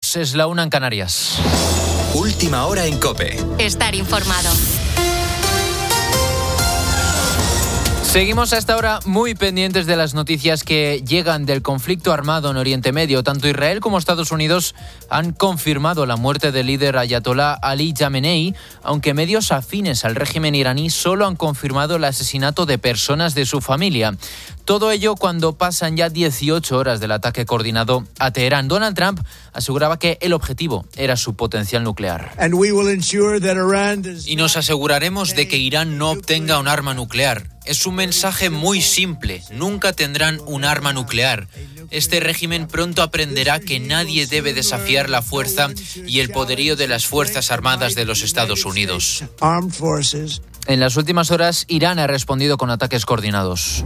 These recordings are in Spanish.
minutos, es la 1 en Canarias. Última hora en COPE. Estar informado. Seguimos hasta ahora muy pendientes de las noticias que llegan del conflicto armado en Oriente Medio. Tanto Israel como Estados Unidos han confirmado la muerte del líder ayatolá Ali Khamenei, aunque medios afines al régimen iraní solo han confirmado el asesinato de personas de su familia. Todo ello cuando pasan ya 18 horas del ataque coordinado a Teherán. Donald Trump aseguraba que el objetivo era su potencial nuclear. Y nos aseguraremos de que Irán no obtenga un arma nuclear. Es un mensaje muy simple. Nunca tendrán un arma nuclear. Este régimen pronto aprenderá que nadie debe desafiar la fuerza y el poderío de las Fuerzas Armadas de los Estados Unidos. En las últimas horas, Irán ha respondido con ataques coordinados.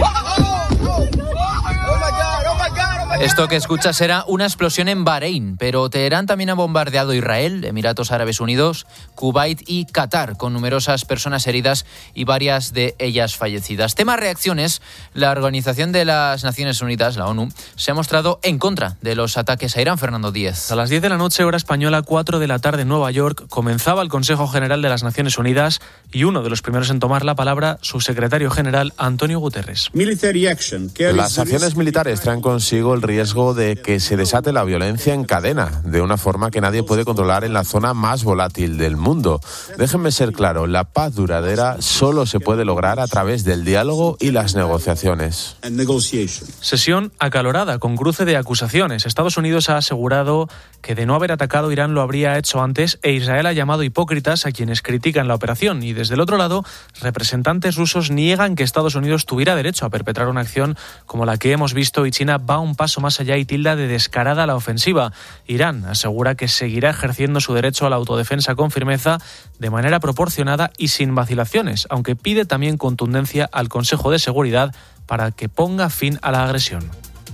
Esto que escuchas era una explosión en Bahrein, pero Teherán también ha bombardeado Israel, Emiratos Árabes Unidos, Kuwait y Qatar, con numerosas personas heridas y varias de ellas fallecidas. Tema reacciones, la Organización de las Naciones Unidas, la ONU, se ha mostrado en contra de los ataques a Irán. Fernando Díez. A las 10 de la noche, hora española, 4 de la tarde en Nueva York, comenzaba el Consejo General de las Naciones Unidas y uno de los primeros en tomar la palabra, su secretario general, Antonio Guterres. Las acciones militares traen consigo el riesgo de que se desate la violencia en cadena, de una forma que nadie puede controlar en la zona más volátil del mundo. Déjenme ser claro, la paz duradera solo se puede lograr a través del diálogo y las negociaciones. Sesión acalorada, con cruce de acusaciones. Estados Unidos ha asegurado que de no haber atacado Irán lo habría hecho antes e Israel ha llamado hipócritas a quienes critican la operación. Y desde el otro lado, representantes rusos niegan que Estados Unidos tuviera derecho a perpetrar una acción como la que hemos visto y China va un paso más allá y tilda de descarada la ofensiva. Irán asegura que seguirá ejerciendo su derecho a la autodefensa con firmeza, de manera proporcionada y sin vacilaciones, aunque pide también contundencia al Consejo de Seguridad para que ponga fin a la agresión.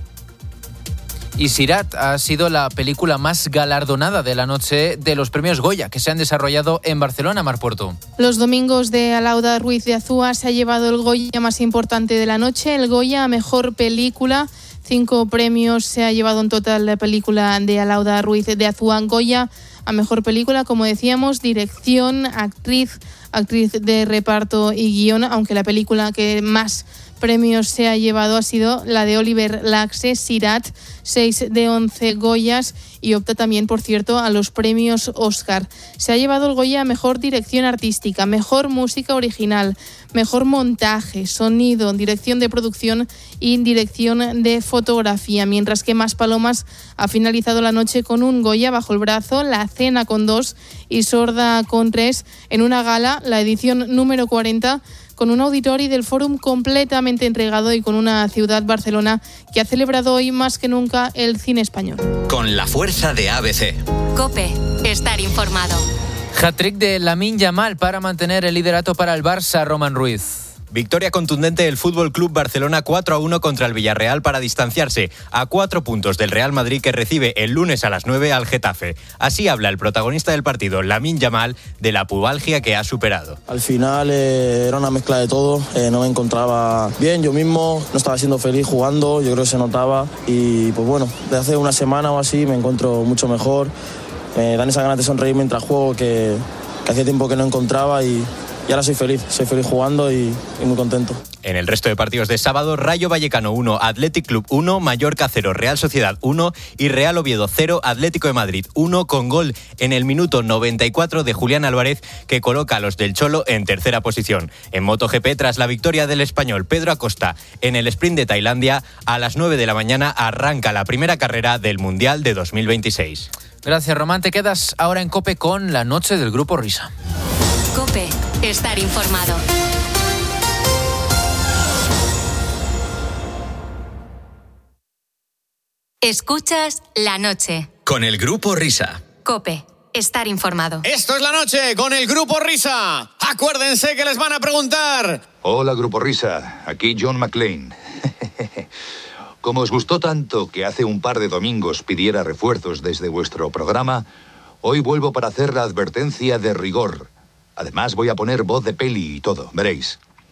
Y Sirat ha sido la película más galardonada de la noche de los premios Goya, que se han desarrollado en Barcelona, Mar Puerto. Los domingos de Alauda Ruiz de Azúa se ha llevado el Goya más importante de la noche, el Goya a Mejor Película. 5 premios se ha llevado en total la película de Alauda Ruiz de Azúa. Goya a Mejor Película, como decíamos, dirección, actriz de reparto y guión, aunque la película que más premios se ha llevado ha sido la de Oliver Laxe, Sirat, 6 de 11 Goyas, y opta también, por cierto, a los premios Oscar. Se ha llevado el Goya a Mejor Dirección Artística, Mejor Música Original, Mejor Montaje, Sonido, Dirección de Producción y Dirección de Fotografía, mientras que Más Palomas ha finalizado la noche con un Goya bajo el brazo, La Cena con 2 y Sorda con 3, en una gala, la edición número 40, con un auditorio del Fórum completamente entregado y con una ciudad, Barcelona, que ha celebrado hoy más que nunca el cine español. Con la fuerza de ABC. COPE. Estar informado. Hat-trick de Lamine Yamal para mantener el liderato para el Barça, Roman Ruiz. Victoria contundente del Fútbol Club Barcelona 4-1 contra el Villarreal para distanciarse a 4 puntos del Real Madrid, que recibe el lunes a las 9 al Getafe. Así habla el protagonista del partido, Lamine Yamal, de la pubalgia que ha superado. Al final era una mezcla de todo, no me encontraba bien yo mismo, no estaba siendo feliz jugando, yo creo que se notaba, y pues bueno, desde hace una semana o así me encuentro mucho mejor, me dan esa ganas de sonreír mientras juego que hacía tiempo que no encontraba, y ahora soy feliz jugando y muy contento. En el resto de partidos de sábado, Rayo Vallecano 1, Athletic Club 1, Mallorca 0, Real Sociedad 1 y Real Oviedo 0, Atlético de Madrid 1, con gol en el minuto 94 de Julián Álvarez, que coloca a los del Cholo en tercera posición. En MotoGP, tras la victoria del español Pedro Acosta en el sprint de Tailandia, a las 9 de la mañana arranca la primera carrera del Mundial de 2026. Gracias, Román. Te quedas ahora en COPE con la noche del Grupo Risa. COPE. Estar informado. Escuchas La Noche. Con el Grupo Risa. COPE. Estar informado. Esto es La Noche con el Grupo Risa. Acuérdense que les van a preguntar. Hola, Grupo Risa. Aquí John McClane. Como os gustó tanto que hace un par de domingos pidiera refuerzos desde vuestro programa, hoy vuelvo para hacer la advertencia de rigor. Además, voy a poner voz de peli y todo, veréis.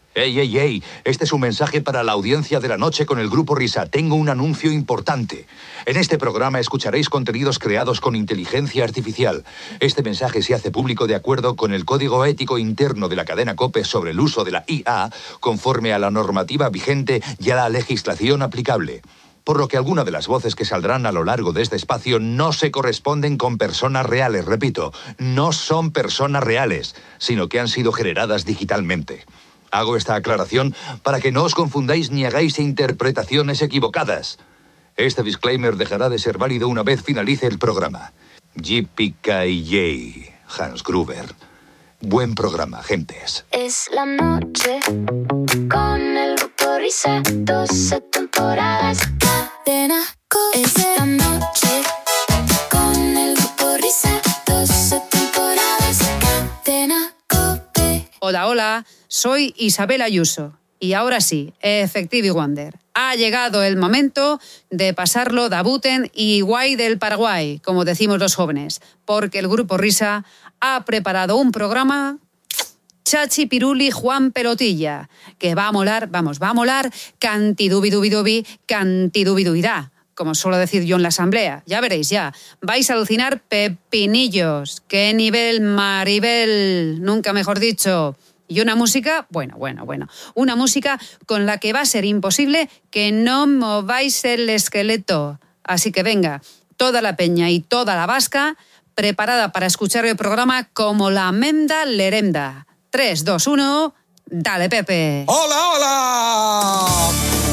¡Ey! Este es un mensaje para la audiencia de la noche con el Grupo Risa. Tengo un anuncio importante. En este programa escucharéis contenidos creados con inteligencia artificial. Este mensaje se hace público de acuerdo con el código ético interno de la cadena COPE sobre el uso de la IA, conforme a la normativa vigente y a la legislación aplicable. Por lo que algunas de las voces que saldrán a lo largo de este espacio no se corresponden con personas reales. Repito, no son personas reales, sino que han sido generadas digitalmente. Hago esta aclaración para que no os confundáis ni hagáis interpretaciones equivocadas. Este disclaimer dejará de ser válido una vez finalice el programa. Yippee-ki-yay, Hans Gruber. Buen programa, gentes. Es la noche con el Grupo Risa, 12 temporadas. Cadena COPE. Es la noche con el Grupo Risa, 12 temporadas. Cadena COPE. Hola, soy Isabel Ayuso. Y ahora sí, Effective Wonder. Ha llegado el momento de pasarlo da Buten y guay del Paraguay, como decimos los jóvenes, porque el Grupo Risa ha preparado un programa Chachi Piruli Juan Pelotilla, que va a molar, va a molar cantidubidubidubi, cantidubidubidá, como suelo decir yo en la asamblea. Ya veréis, ya. Vais a alucinar pepinillos. ¡Qué nivel, Maribel! Nunca mejor dicho. Y una música, bueno. Una música con la que va a ser imposible que no mováis el esqueleto. Así que venga, toda la peña y toda la vasca preparada para escuchar el programa como la menda lerenda. 3, 2, 1, dale, Pepe. ¡Hola!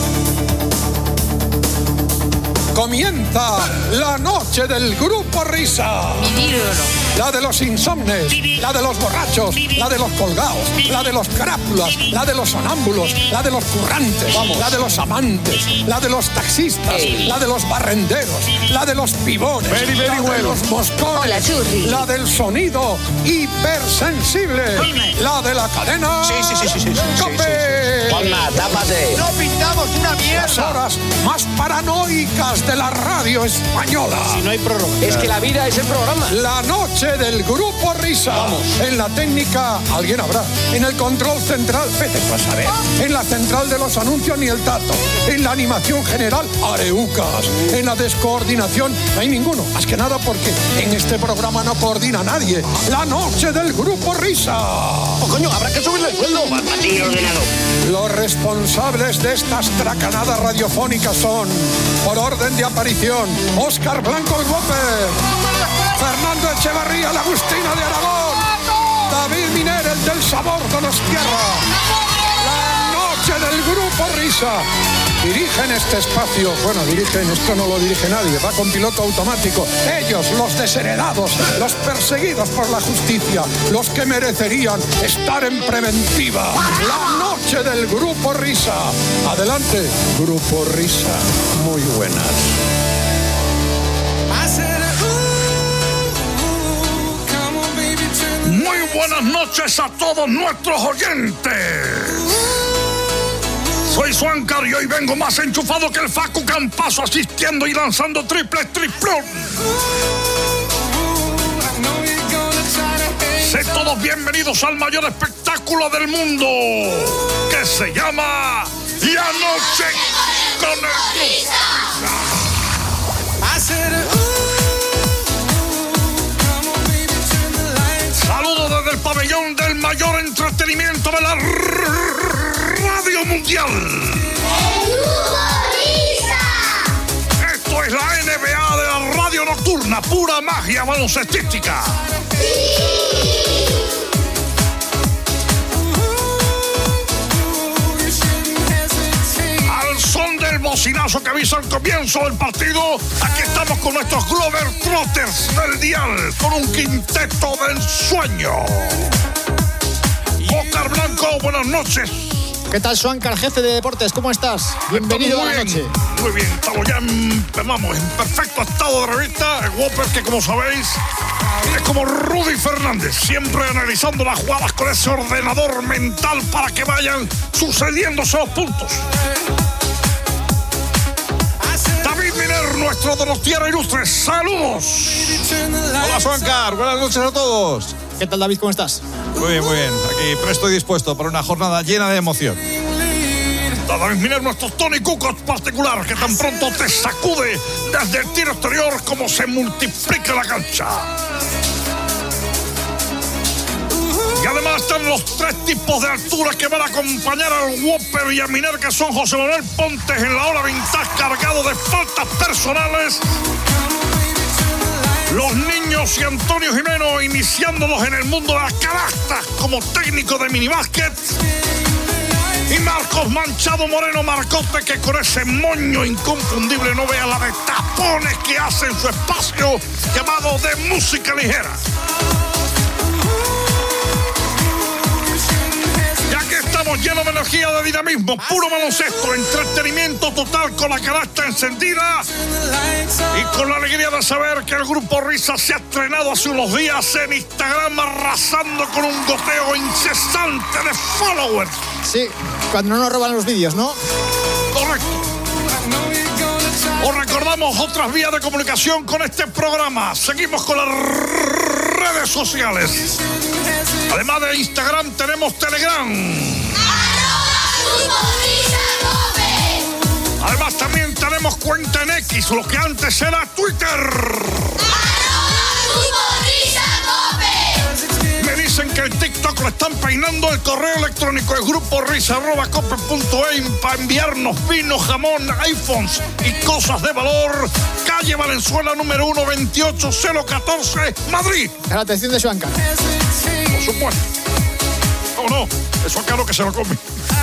Comienza la noche del Grupo Risa. La de los insomnes, la de los borrachos, la de los colgados, la de los carápulas, la de los sonámbulos, la de los currantes, la de los amantes, la de los taxistas, la de los barrenderos, la de los pibones, la de los moscones, la del sonido hipersensible, la de la cadena COPE. Palma, tápate. No pintamos una mierda. Las horas más paranoicas de la radio española. Si no hay prórroga. Es que la vida es el programa. La noche del Grupo Risa. Vamos. En la técnica, alguien habrá. En el control central, vete a saber. En la central de los anuncios, ni el tato. En la animación general, areucas. En la descoordinación, no hay ninguno. Más que nada porque en este programa no coordina nadie. La noche del Grupo Risa. Oh, coño, habrá que subirle el sueldo. Martín ordenado. Los responsables de estas tracanadas radiofónicas son, por orden de aparición, Óscar Blanco el Whopper, Fernando Echevarría, la Agustina de Aragón, David Miner, el del sabor Donostierra. La noche del Grupo Risa. Dirigen este espacio, dirigen, esto no lo dirige nadie, va con piloto automático. Ellos, los desheredados, los perseguidos por la justicia, los que merecerían estar en preventiva. La noche del Grupo Risa. Adelante, Grupo Risa. Muy buenas. Muy buenas noches a todos nuestros oyentes. Soy Suancar y hoy vengo más enchufado que el Facu Campazo, asistiendo y lanzando triples triplón. Sed todos bienvenidos al mayor espectáculo del mundo, que se llama La Noche con el Saludos desde el pabellón del mayor entretenimiento de la Radio Mundial. Esto es la NBA de la radio nocturna, pura magia baloncestística. Al son del bocinazo que avisa el comienzo del partido, aquí estamos con nuestros Glover Trotters del dial, con un quinteto del sueño. Óscar Blanco, buenas noches. ¿Qué tal, Suancar, jefe de deportes? ¿Cómo estás? Bienvenido a la noche. Muy bien, estamos ya en perfecto estado de revista. El Whopper, que como sabéis, es como Rudy Fernández, siempre analizando las jugadas con ese ordenador mental para que vayan sucediéndose los puntos. David Miner, nuestro Donostierra ilustre, saludos. Hola, Suancar, buenas noches a todos. ¿Qué tal, David? ¿Cómo estás? Muy bien, muy bien. Aquí presto y dispuesto para una jornada llena de emoción. David Miner, nuestro Tony Kukoc particular, que tan pronto te sacude desde el tiro exterior como se multiplica la cancha. Y además están los tres tipos de altura que van a acompañar al Whopper y a Miner, que son José Manuel Pontes en la hora vintage, cargado de faltas personales. Los niños y Antonio Jimeno iniciándolos en el mundo de las canastas como técnico de minibásquet. Y Marcos Manchado Moreno Marcote, que con ese moño inconfundible no vea la de tapones que hace en su espacio llamado de música ligera. Estamos llenos de energía, de dinamismo, puro baloncesto, entretenimiento total con la canasta encendida y con la alegría de saber que el Grupo Risa se ha estrenado hace unos días en Instagram arrasando con un goteo incesante de followers. Sí, cuando no nos roban los vídeos, ¿no? Correcto. Os recordamos otras vías de comunicación con este programa. Seguimos con las redes sociales. Además de Instagram tenemos Telegram. Además también tenemos cuenta en X, lo que antes era Twitter. Me dicen que el TikTok lo están peinando. El correo electrónico es gruporisa@cope.e para enviarnos vino, jamón, iPhones y cosas de valor. Calle Valenzuela número 1, 28014, Madrid. A la atención de Joan Carlos. Por supuesto. Oh, no, eso es caro que se lo come.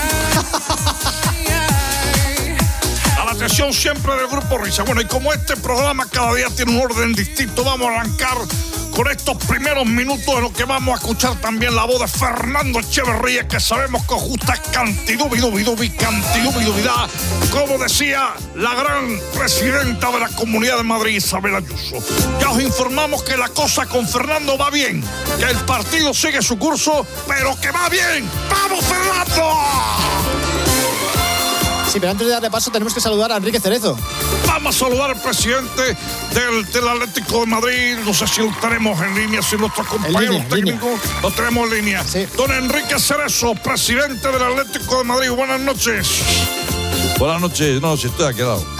A la atención siempre del Grupo Risa. Bueno, y como este programa cada día tiene un orden distinto, vamos a arrancar con estos primeros minutos en los que vamos a escuchar también la voz de Fernando Echeverría, que sabemos que os gusta cantidubidubidad, como decía la gran presidenta de la Comunidad de Madrid, Isabel Ayuso. Ya os informamos que la cosa con Fernando va bien, que el partido sigue su curso, pero que va bien. ¡Vamos, Fernando! Sí, pero antes de darle paso tenemos que saludar a Enrique Cerezo. Vamos a saludar al presidente del Atlético de Madrid. No sé si lo tenemos en línea, si nuestro compañero técnico lo tenemos en línea. Sí. Don Enrique Cerezo, presidente del Atlético de Madrid. Buenas noches. Buenas noches. No, si estoy aquí al lado.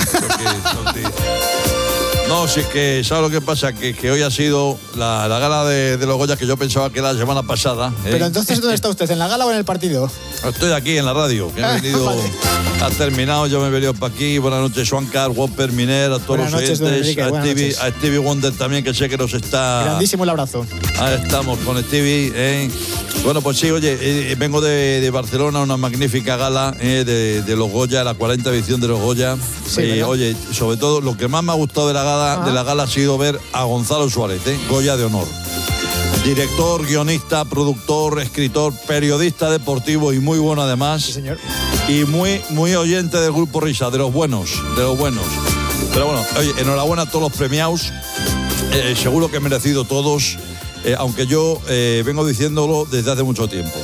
No, si es que, ¿sabes lo que pasa? Que hoy ha sido la gala de los Goya, que yo pensaba que era la semana pasada. Pero entonces, ¿dónde está usted? ¿En la gala o en el partido? Estoy aquí en la radio, que he venido, vale. Ha terminado, yo me he venido para aquí. Buenas noches, Joan Carlos, Whopper, Miner, a todos los oyentes, a Stevie Wonder también, que sé que nos está... Grandísimo el abrazo. Ahí estamos con Stevie. Bueno, pues sí, oye, vengo de Barcelona, una magnífica gala de los Goya, la 40 edición de los Goya. Sí, oye, sobre todo, lo que más me ha gustado de la gala ha sido ver a Gonzalo Suárez, Goya de honor. Director, guionista, productor, escritor, periodista deportivo y muy bueno además. Sí, señor. Y muy oyente del Grupo Risa, de los buenos. Pero bueno, oye, enhorabuena a todos los premiados. Seguro que he merecido todos, aunque yo vengo diciéndolo desde hace mucho tiempo.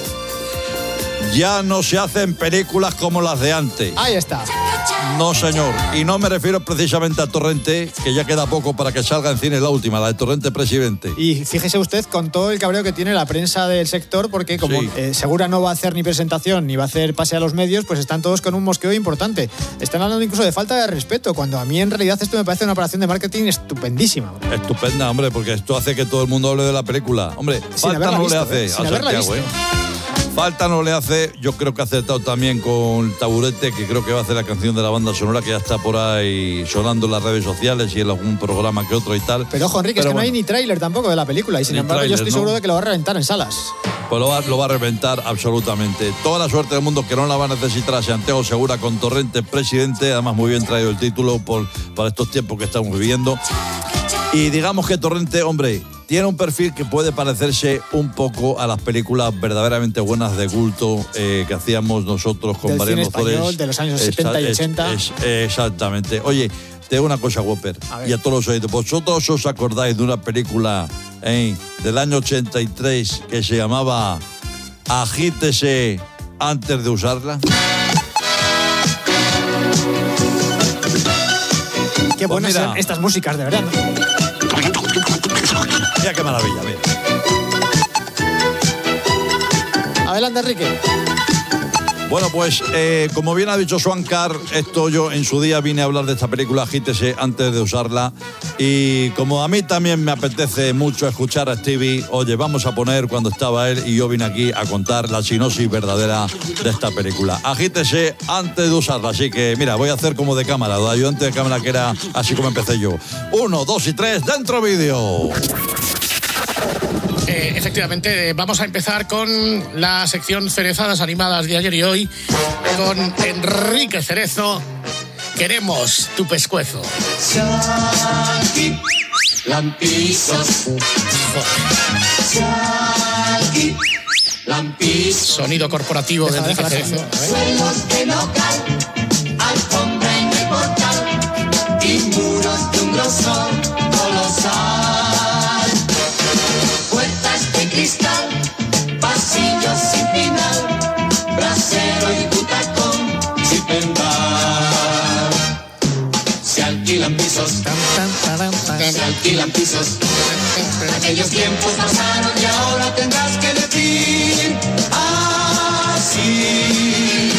Ya no se hacen películas como las de antes. Ahí está. No, señor. Y no me refiero precisamente a Torrente, que ya queda poco para que salga en cine la última, la de Torrente Presidente. Y fíjese usted con todo el cabreo que tiene la prensa del sector, porque como Segura no va a hacer ni presentación ni va a hacer pase a los medios, pues están todos con un mosqueo importante. Están hablando incluso de falta de respeto, cuando a mí en realidad esto me parece una operación de marketing estupendísima. Estupenda, hombre, porque esto hace que todo el mundo hable de la película. Hombre, falta no le hace a Santiago, Falta no le hace. Yo creo que ha acertado también con Taburete, que creo que va a hacer la canción de la banda sonora, que ya está por ahí sonando en las redes sociales y en algún programa que otro y tal. Pero ojo, Enrique, es que no hay ni tráiler tampoco de la película, y sin embargo yo estoy seguro de que lo va a reventar en salas. Pues lo va a reventar absolutamente. Toda la suerte del mundo, que no la va a necesitar a Santiago Segura con Torrente Presidente. Además, muy bien traído el título para estos tiempos que estamos viviendo. Y digamos que Torrente, hombre, tiene un perfil que puede parecerse un poco a las películas verdaderamente buenas de culto que hacíamos nosotros con Mariano Flores. De los años 70 y 80. Exactamente. Oye, te digo una cosa, Whopper, y a todos los oyentes. ¿Vosotros os acordáis de una película del año 83 que se llamaba Agítese antes de usarla? Qué buenas eran estas músicas, de verdad, ¿no? Mira qué maravilla, mira. Adelante, Enrique. Bueno, pues como bien ha dicho Swankar, esto yo en su día vine a hablar de esta película, Agítese, antes de usarla. Y como a mí también me apetece mucho escuchar a Stevie, oye, vamos a poner cuando estaba él y yo vine aquí a contar la sinopsis verdadera de esta película. Agítese antes de usarla, así que mira, voy a hacer como de cámara, de ayudante de cámara, que era así como empecé yo. 1, 2 y 3, ¡dentro vídeo! Efectivamente, vamos a empezar con la sección Cerezadas Animadas de ayer y hoy con Enrique Cerezo. Queremos tu pescuezo. Chalky, lampisos. Chalky, lampisos. Sonido corporativo de Enrique Cerezo. Suelos de local, alfombra en el portal y muros de un grosor colosal. Puertas de cristal, pasillos sin final, brasero y butacón, chip and bar. Se alquilan pisos, se alquilan pisos. Aquellos tiempos pasaron y ahora tendrás que decir así.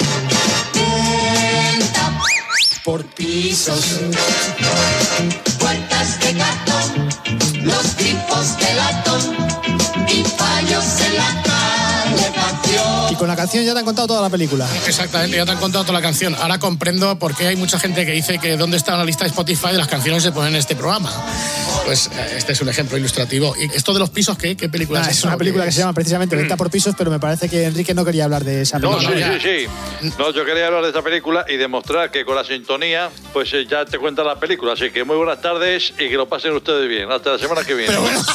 Venta por pisos, puertas de cartón, los grifos de latón y fallos en la calefacción. Y con la canción ya te han contado toda la película. Exactamente, ya te han contado toda la canción. Ahora comprendo por qué hay mucha gente que dice que dónde está la lista de Spotify de las canciones que se ponen en este programa. Pues este es un ejemplo ilustrativo. ¿Y esto de los pisos qué? ¿Qué película es? Es una película que se llama precisamente Venta por pisos, pero me parece que Enrique no quería hablar de esa película. Sí. No, yo quería hablar de esta película y demostrar que con la sintonía, pues ya te cuenta la película. Así que muy buenas tardes y que lo pasen ustedes bien. Hasta la semana que viene.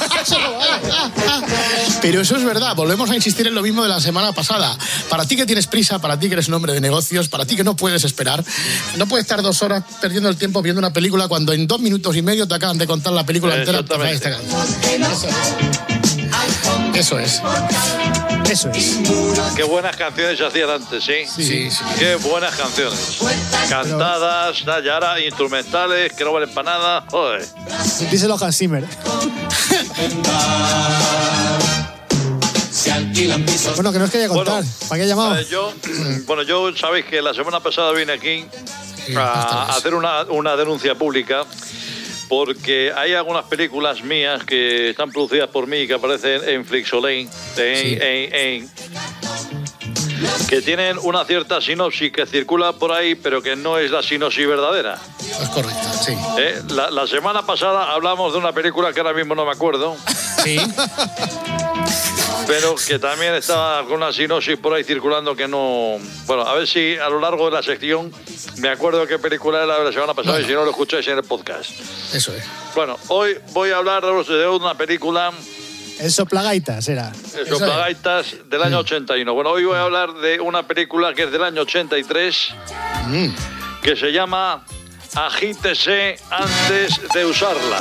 Pero eso es verdad. Volvemos a insistir en lo mismo de la semana pasada. Para ti que tienes prisa, para ti que eres un hombre de negocios, para ti que no puedes esperar, no puedes estar 2 horas perdiendo el tiempo viendo una película cuando en 2 minutos y medio te acaban de contar la película entera. Exactamente. Eso es. Qué buenas canciones se hacían antes, ¿sí? Sí. Qué buenas canciones. Cantadas, y ahora instrumentales, que no valen para nada. Joder. Díselo a Hans Zimmer. Bueno, que no os quería contar. ¿Para qué he llamado? Yo sabéis que la semana pasada vine aquí a hacer una denuncia pública, porque hay algunas películas mías que están producidas por mí y que aparecen en Flixolane, que tienen una cierta sinopsis que circula por ahí, pero que no es la sinopsis verdadera. Es correcto, sí. La semana pasada hablamos de una película que ahora mismo no me acuerdo. Sí. Pero que también estaba con una sinopsis por ahí circulando que no... Bueno, a ver si a lo largo de la sección me acuerdo qué película era de la semana pasada, y si no lo escucháis en el podcast. Eso es. Bueno, hoy voy a hablar de una película... El Soplagaitas era. El Soplagaitas del año 81. Bueno, hoy voy a hablar de una película que es del año 83, que se llama Agítese antes de usarla.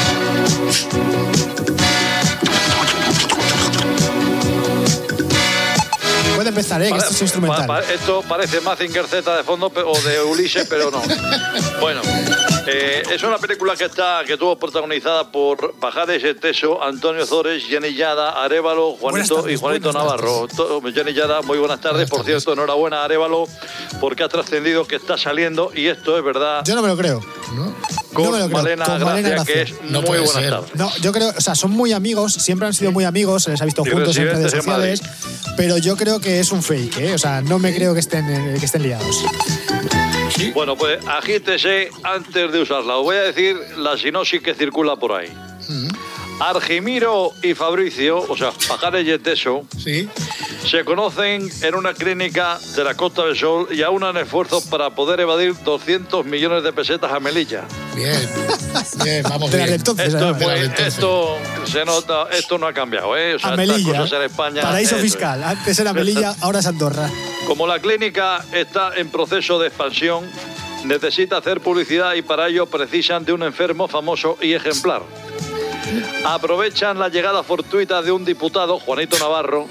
Puede empezar, que esto es instrumental. Esto parece Mazinger Z de fondo o de Ulises, pero no. Bueno, es una película que estuvo protagonizada por Pajares Teso, Antonio Zores, Jenny Yada, Arévalo, Juanito y Juanito Navarro. Jenny Yada, muy buenas tardes. Por cierto, enhorabuena, Arévalo, porque ha trascendido que está saliendo, y esto es verdad. Yo no me lo creo. Con Malena Gracia, que es muy buenas tardes. No, yo creo, o sea, son muy amigos, siempre han sido muy amigos, se les ha visto juntos en redes sociales, pero yo creo que es un fake, o sea, no me creo que estén liados. ¿Sí? Bueno, pues agítese antes de usarla. Os voy a decir la sinopsis que circula por ahí. Argimiro y Fabricio, o sea, Pajares y Teso, se conocen en una clínica de la Costa del Sol y aunan esfuerzos para poder evadir 200 millones de pesetas a Melilla. Bien, vamos bien. Esto se nota, esto no ha cambiado, O sea, a Melilla, estas cosas en España. Paraíso fiscal. Antes era Melilla, ahora es Andorra. Como la clínica está en proceso de expansión, necesita hacer publicidad y para ello precisan de un enfermo famoso y ejemplar. Aprovechan la llegada fortuita de un diputado, Juanito Navarro,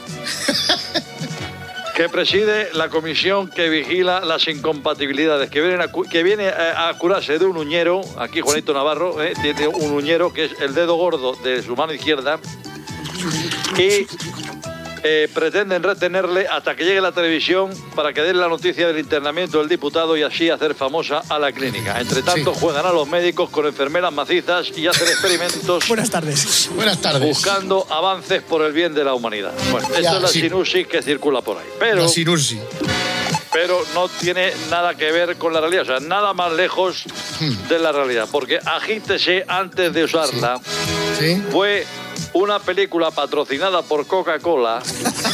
que preside la comisión que vigila las incompatibilidades, que viene a curarse de un uñero. Aquí Juanito Navarro tiene un uñero que es el dedo gordo de su mano izquierda, y pretenden retenerle hasta que llegue la televisión para que den la noticia del internamiento del diputado y así hacer famosa a la clínica. Entre tanto, juegan a los médicos con enfermeras macizas y hacen experimentos. Buenas tardes. Buenas tardes. Buscando avances por el bien de la humanidad. Bueno, esto es la sinusis que circula por ahí. Pero, la sinusis. Pero no tiene nada que ver con la realidad. O sea, nada más lejos de la realidad. Porque Agítese antes de usarla fue una película patrocinada por Coca-Cola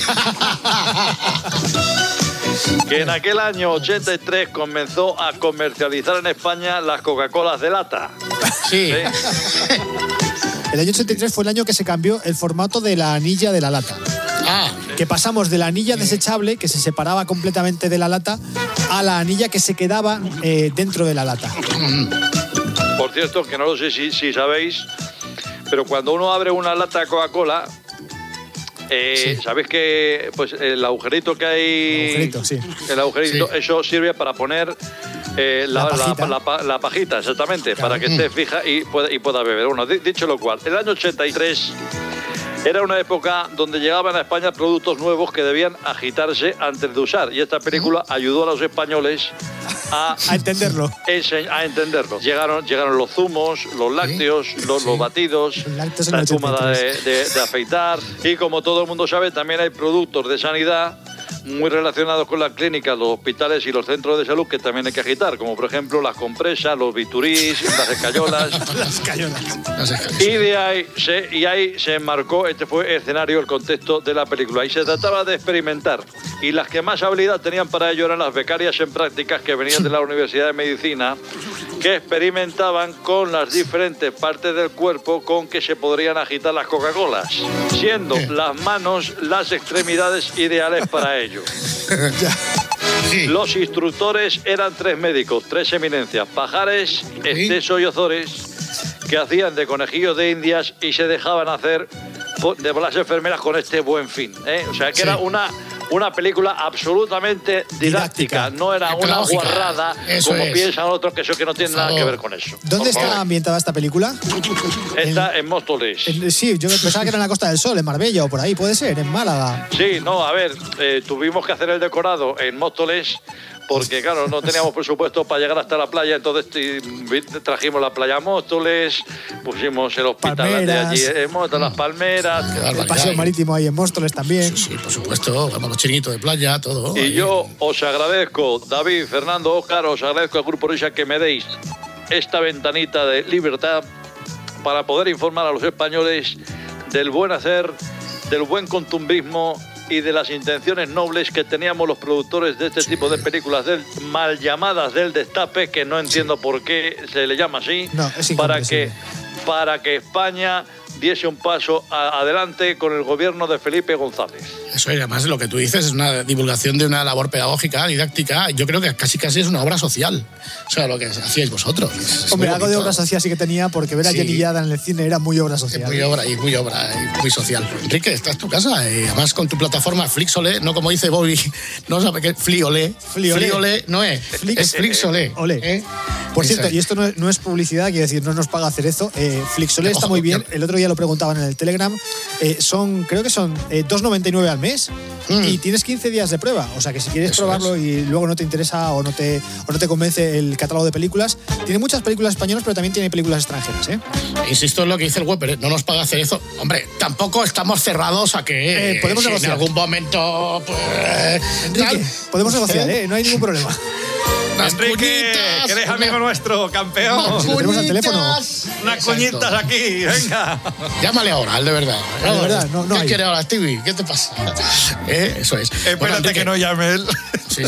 que en aquel año 83 comenzó a comercializar en España las Coca-Colas de lata. Sí. El año 83 fue el año que se cambió el formato de la anilla de la lata. Que pasamos de la anilla desechable, que se separaba completamente de la lata, a la anilla que se quedaba dentro de la lata. Por cierto, que no lo sé si sabéis, pero cuando uno abre una lata de Coca-Cola, ¿sabéis que pues, el agujerito que hay? El agujerito, eso sirve para poner la pajita, exactamente, para que esté fija y pueda beber. Bueno, dicho lo cual, el año 83 era una época donde llegaban a España productos nuevos que debían agitarse antes de usar. Y esta película ayudó a los españoles a entenderlo. A entenderlo. Llegaron los zumos, los lácteos, los batidos, la espuma de afeitar. Y como todo el mundo sabe, también hay productos de sanidad muy relacionados con las clínicas, los hospitales y los centros de salud que también hay que agitar, como por ejemplo las compresas, los biturís, las escayolas. Las escayolas. Y de ahí se enmarcó, este fue el escenario, el contexto de la película. Y se trataba de experimentar. Y las que más habilidad tenían para ello eran las becarias en prácticas que venían de la Universidad de Medicina, que experimentaban con las diferentes partes del cuerpo con que se podrían agitar las Coca-Colas, siendo las manos las extremidades ideales para ello. Los instructores eran 3 médicos, 3 eminencias, Pajares, Esteso y Ozores, que hacían de conejillos de indias y se dejaban hacer de las enfermeras con este buen fin. O sea, que era una película absolutamente didáctica. No era una guarrada como piensan otros que no tiene nada que ver con eso. ¿Dónde está ambientada esta película? Está en Móstoles. Sí, yo pensaba que era en la Costa del Sol, en Marbella o por ahí, puede ser, en Málaga. Sí, no, a ver, tuvimos que hacer el decorado en Móstoles porque, claro, no teníamos presupuesto para llegar hasta la playa, entonces trajimos la playa Móstoles, pusimos el hospital de allí, las palmeras. El paseo marítimo ahí en Móstoles también. Sí, por supuesto, vamos, los chiringuitos de playa, todo. Y yo os agradezco, David, Fernando, Óscar, os agradezco al Grupo Risa que me deis esta ventanita de libertad para poder informar a los españoles del buen hacer, del buen costumbrismo y de las intenciones nobles que teníamos los productores de este tipo de películas mal llamadas del destape, que no entiendo por qué se le llama así, para que España diese un paso adelante con el gobierno de Felipe González. Eso es, además lo que tú dices es una divulgación de una labor pedagógica, didáctica. Yo creo que casi es una obra social. O sea, lo que hacíais vosotros. Hombre, algo de obra social sí que tenía, porque ver a Jenny Yada en el cine era muy obra social. Muy obra y muy social. Enrique, esta es tu casa. Además, con tu plataforma Flixolé, no como dice Bobby, no sabe qué es Fliolé. Fliolé no es. Es Flixolé. Por cierto, y esto no es publicidad, quiero decir, no nos paga Cerezo. Flixolé está muy bien. El otro día lo preguntaban en el Telegram. Creo que son 2,99 al mes y tienes 15 días de prueba. O sea que si quieres probarlo y luego no te interesa o no te convence el catálogo de películas, tiene muchas películas españolas, pero también tiene películas extranjeras. Insisto en lo que dice el Webber, no nos paga Cerezo. Hombre, tampoco estamos cerrados a que podemos negociar. En algún momento Enrique, podemos negociar, no hay ningún problema. Enrique, que eres amigo nuestro, campeón. Tenemos al teléfono. Unas cuñitas aquí, venga. Llámale ahora, de verdad. De verdad, no ¿Qué hay. quiere ahora, Stevie? ¿Qué te pasa? Eso es. Espérate que no llame él. Sí.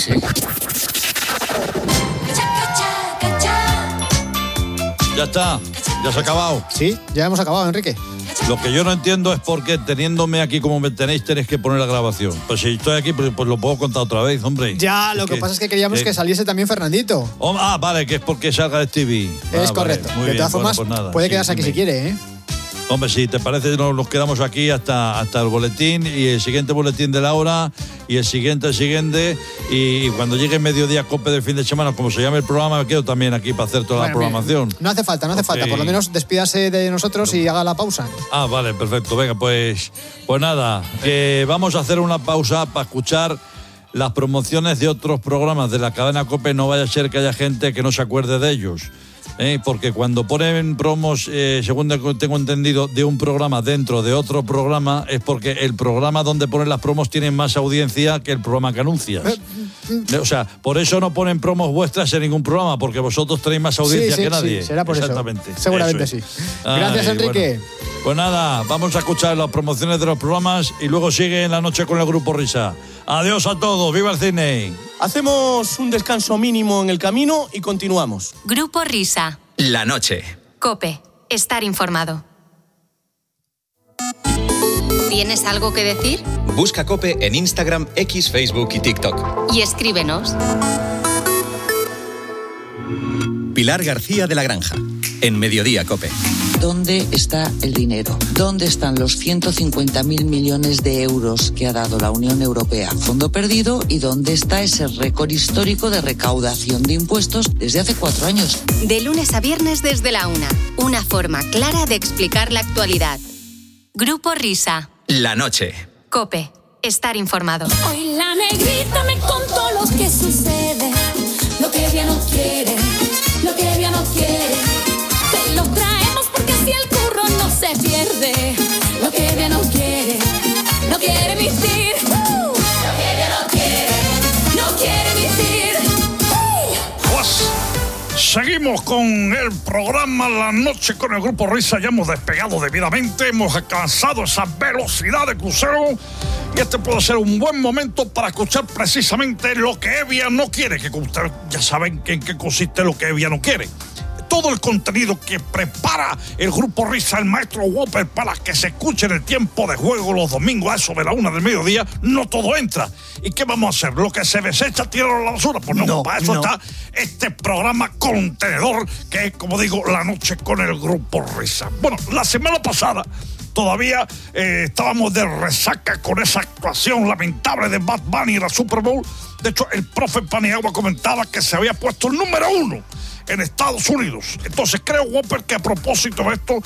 Ya está, ya se ha acabado. Sí, ya hemos acabado, Enrique. Lo que yo no entiendo es por qué, teniéndome aquí como me tenéis que poner la grabación. Pues si estoy aquí, pues lo puedo contar otra vez, hombre. Ya, lo que pasa es que queríamos que saliese también Fernandito. Vale, que es porque salga de Stevie. Es correcto. Vale, muy de todas bien, formas, pues nada, puede quedarse aquí si quiere, Hombre, si te parece, nos quedamos aquí hasta el boletín y el siguiente boletín de la hora y el siguiente. Y cuando llegue mediodía COPE del fin de semana, como se llame el programa, me quedo también aquí para hacer toda la programación. No hace falta. Por lo menos despídase de nosotros y haga la pausa. Ah, vale, perfecto. Venga, pues nada, que vamos a hacer una pausa para escuchar las promociones de otros programas de la cadena COPE. No vaya a ser que haya gente que no se acuerde de ellos. Porque cuando ponen promos, según tengo entendido, de un programa dentro de otro programa, es porque el programa donde ponen las promos tiene más audiencia que el programa que anuncias. O sea, por eso no ponen promos vuestras en ningún programa, porque vosotros tenéis más audiencia que nadie. Sí, será por exactamente. Eso. Seguramente sí. Gracias, Enrique. Bueno, pues nada, vamos a escuchar las promociones de los programas y luego sigue en la noche con el Grupo Risa. Adiós a todos, ¡viva el cine! Hacemos un descanso mínimo en el camino y continuamos. Grupo Risa. La noche. COPE. Estar informado. ¿Tienes algo que decir? Busca COPE en Instagram, X, Facebook y TikTok. Y escríbenos. Pilar García de la Granja, en Mediodía COPE. ¿Dónde está el dinero? ¿Dónde están los 150.000 millones de euros que ha dado la Unión Europea? Fondo perdido. ¿Y dónde está ese récord histórico de recaudación de impuestos desde hace 4 años? De lunes a viernes desde la 1. Una forma clara de explicar la actualidad. Grupo Risa. La noche. COPE. Estar informado. Hoy la negrita me contó lo que sucede, lo que ella no quiere, lo que ella no quiere. Se lo traemos porque si el curro no se pierde, lo que ella no quiere emitir. Lo que ella no quiere emitir. Pues seguimos con el programa La Noche con el Grupo Risa. Ya hemos despegado debidamente, hemos alcanzado esa velocidad de crucero y este puede ser un buen momento para escuchar precisamente lo que Evia no quiere, que ustedes ya saben en qué consiste lo que Evia no quiere. Todo el contenido que prepara el Grupo Risa, el maestro Whopper, para que se escuche en el tiempo de juego los domingos a eso de la 1 del mediodía, no todo entra. ¿Y qué vamos a hacer? ¿Lo que se desecha, tirarlo a la basura? Pues no, para eso está este programa contenedor que es, como digo, La Noche con el Grupo Risa. Bueno, la semana pasada todavía estábamos de resaca con esa actuación lamentable de Bad Bunny en la Super Bowl. De hecho, el profe Paniagua comentaba que se había puesto el número 1 en Estados Unidos. Entonces creo, Whopper, que a propósito de esto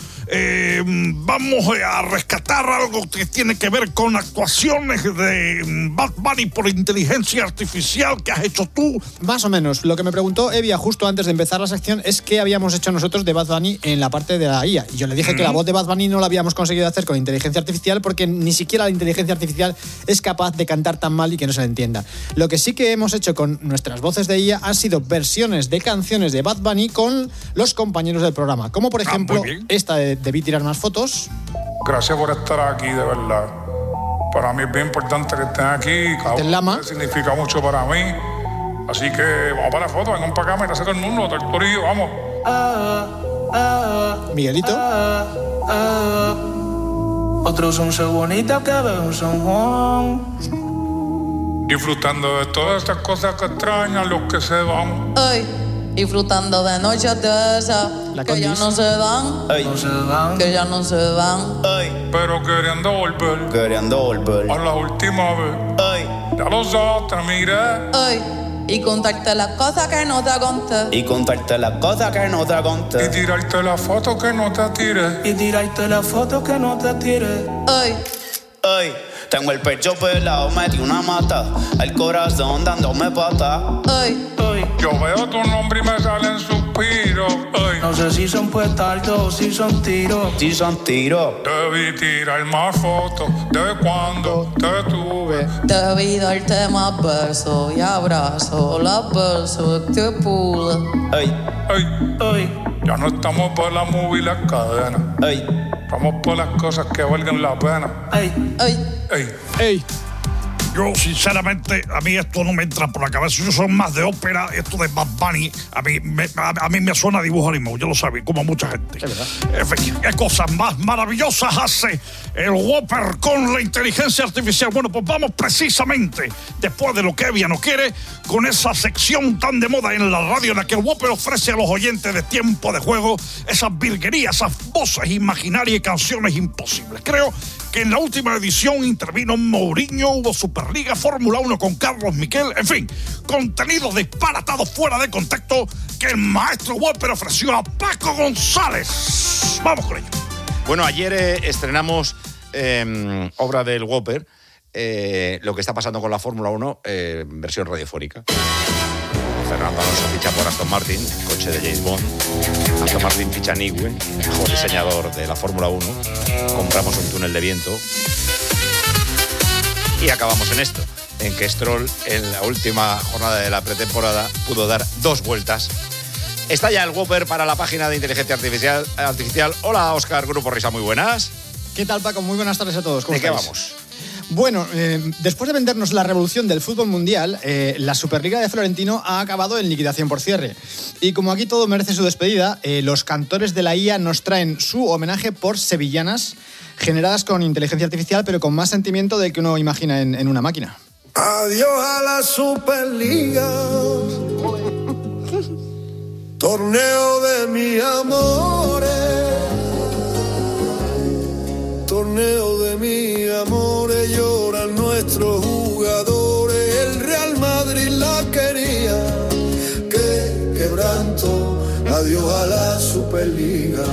vamos a rescatar algo que tiene que ver con actuaciones de Bad Bunny por inteligencia artificial que has hecho tú. Más o menos. Lo que me preguntó Evia justo antes de empezar la sección es qué habíamos hecho nosotros de Bad Bunny en la parte de la IA. Y yo le dije que la voz de Bad Bunny no la habíamos conseguido hacer con inteligencia artificial porque ni siquiera la inteligencia artificial es capaz de cantar tan mal y que no se le entienda. Lo que sí que hemos hecho con nuestras voces de IA han sido versiones de canciones de Bad Bunny con los compañeros del programa, como por ejemplo esta de Debí tirar más fotos. Gracias por estar aquí, de verdad. Para mí es bien importante que estén aquí. Cada uno significa mucho para mí. Así que vamos para la foto, vengan para acá, me todo el mundo, todo el corillo, vamos. Miguelito. Otros son so bonitas que veo en San Juan. Disfrutando de todas estas cosas que extrañan los que se van. Ay. Disfrutando de noches de esas que ya no se dan, que ya no se dan. Pero queriendo volver a la última vez. Ya los ojos te miré. Y contarte las cosas que no te conté. Y tirarte la foto que no te tiré. Tengo el pecho pelado, metí una mata, el corazón dándome pata. Yo veo tu nombre y me salen suspiros. No sé si son petardos o si son tiros. Debí tirar más fotos de cuando te tuve. Debí darte más besos y abrazos, las besos que pude. Ya no estamos por la movie y las cadenas. Estamos por las cosas que valgan la pena. Yo, sinceramente, a mí esto no me entra por la cabeza. Yo soy más de ópera, esto de Bad Bunny, a mí me suena a dibujo animado, ya lo saben, como mucha gente. En fin, ¿qué cosas más maravillosas hace el Whopper con la inteligencia artificial? Bueno, pues vamos precisamente, después de lo que Evia no quiere, con esa sección tan de moda en la radio en la que el Whopper ofrece a los oyentes de Tiempo de Juego esas virguerías, esas voces imaginarias y canciones imposibles. Creo que en la última edición intervino Mourinho, hubo Superliga, Fórmula 1 con Carlos Miquel, en fin, contenidos disparatados fuera de contexto que el maestro Whopper ofreció a Paco González. Vamos con ello. Bueno, ayer estrenamos obra del Whopper, lo que está pasando con la Fórmula 1, versión radiofónica. Fernando Alonso ficha por Aston Martin, coche de James Bond. Aston Martin ficha a Newey, mejor diseñador de la Fórmula 1. Compramos un túnel de viento. Y acabamos en esto, en que Stroll, en la última jornada de la pretemporada, pudo dar 2 vueltas. Está ya el Whopper para la página de inteligencia artificial. Hola, Óscar, Grupo Risa, muy buenas. ¿Qué tal, Paco? Muy buenas tardes a todos. ¿Cómo ¿De qué estáis? vamos? Bueno, después de vendernos la revolución del fútbol mundial, la Superliga de Florentino ha acabado en liquidación por cierre. Y como aquí todo merece su despedida, los cantores de la IA nos traen su homenaje por sevillanas generadas con inteligencia artificial, pero con más sentimiento del que uno imagina en una máquina. Adiós a la Superliga, torneo de mi amores, torneo de mi amores, lloran nuestros jugadores, el Real Madrid la quería, qué quebranto, adiós a la Superliga.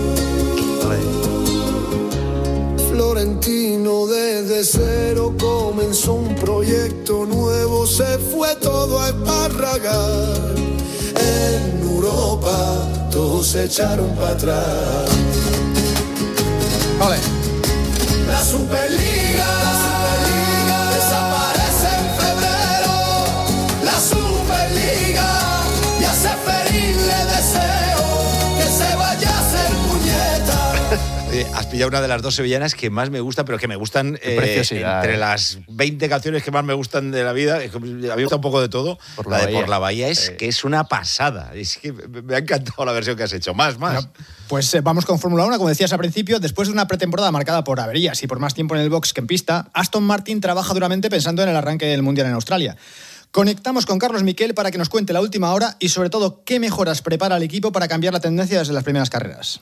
Florentino desde cero comenzó un proyecto nuevo, se fue todo a esparragar. En Europa todos se echaron para atrás. Vale. La Superliga desaparece en febrero. La Superliga ya se feliz, le deseo que se vaya a hacer puñeta. Has pillado una de las 2 sevillanas que más me gustan, pero que me gustan entre las 20 canciones que más me gustan de la vida. A mí me gusta un poco de todo. La de Por la Bahía es que es una pasada. Es que me ha encantado la versión que has hecho. Más. Bueno, pues vamos con Fórmula 1, como decías al principio. Después de una pretemporada marcada por averías y por más tiempo en el box que en pista, Aston Martin trabaja duramente pensando en el arranque del Mundial en Australia. Conectamos con Carlos Miquel para que nos cuente la última hora y sobre todo qué mejoras prepara el equipo para cambiar la tendencia desde las primeras carreras.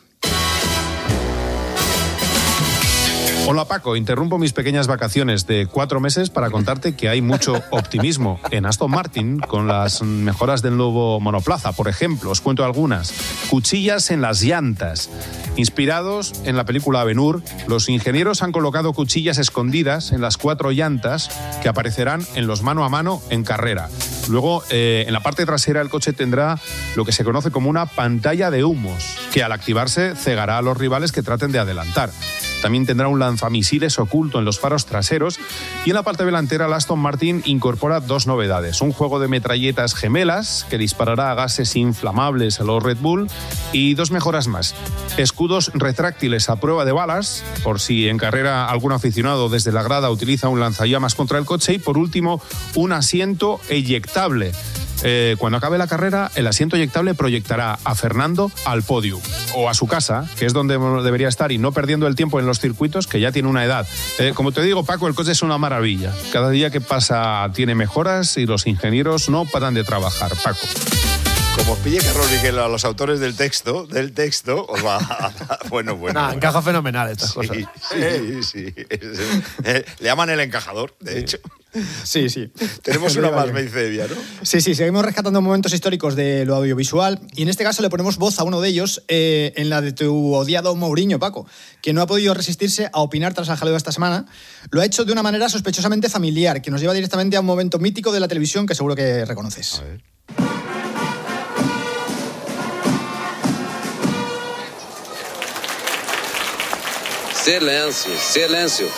Hola Paco, interrumpo mis pequeñas vacaciones de 4 meses para contarte que hay mucho optimismo en Aston Martin con las mejoras del nuevo monoplaza. Por ejemplo, os cuento algunas. Cuchillas en las llantas. Inspirados en la película Ben-Hur, los ingenieros han colocado cuchillas escondidas en las 4 llantas que aparecerán en los mano a mano en carrera. Luego, en la parte trasera el coche tendrá lo que se conoce como una pantalla de humos, que al activarse cegará a los rivales que traten de adelantar. También tendrá un lanzamisiles oculto en los faros traseros y en la parte delantera el Aston Martin incorpora 2 novedades. Un juego de metralletas gemelas que disparará gases inflamables a los Red Bull y 2 mejoras más. Escudos retráctiles a prueba de balas, por si en carrera algún aficionado desde la grada utiliza un lanzallamas contra el coche. Y por último, un asiento eyectable. Cuando acabe la carrera, el asiento eyectable proyectará a Fernando al podio o a su casa, que es donde debería estar, y no perdiendo el tiempo en los circuitos, que ya tiene una edad. Como te digo, Paco, el coche es una maravilla. Cada día que pasa tiene mejoras y los ingenieros no paran de trabajar, Paco. Como os pille Carlos Miquel a los autores del texto, os va a... Bueno. Nah, encaja fenomenal estas cosas. Sí. Le llaman el encajador, de hecho. Sí. Tenemos una más, me dice Evia, ¿no? Sí, seguimos rescatando momentos históricos de lo audiovisual y en este caso le ponemos voz a uno de ellos en la de tu odiado Mourinho, Paco, que no ha podido resistirse a opinar tras el jaleo de esta semana. Lo ha hecho de una manera sospechosamente familiar, que nos lleva directamente a un momento mítico de la televisión que seguro que reconoces. A ver. Silêncio.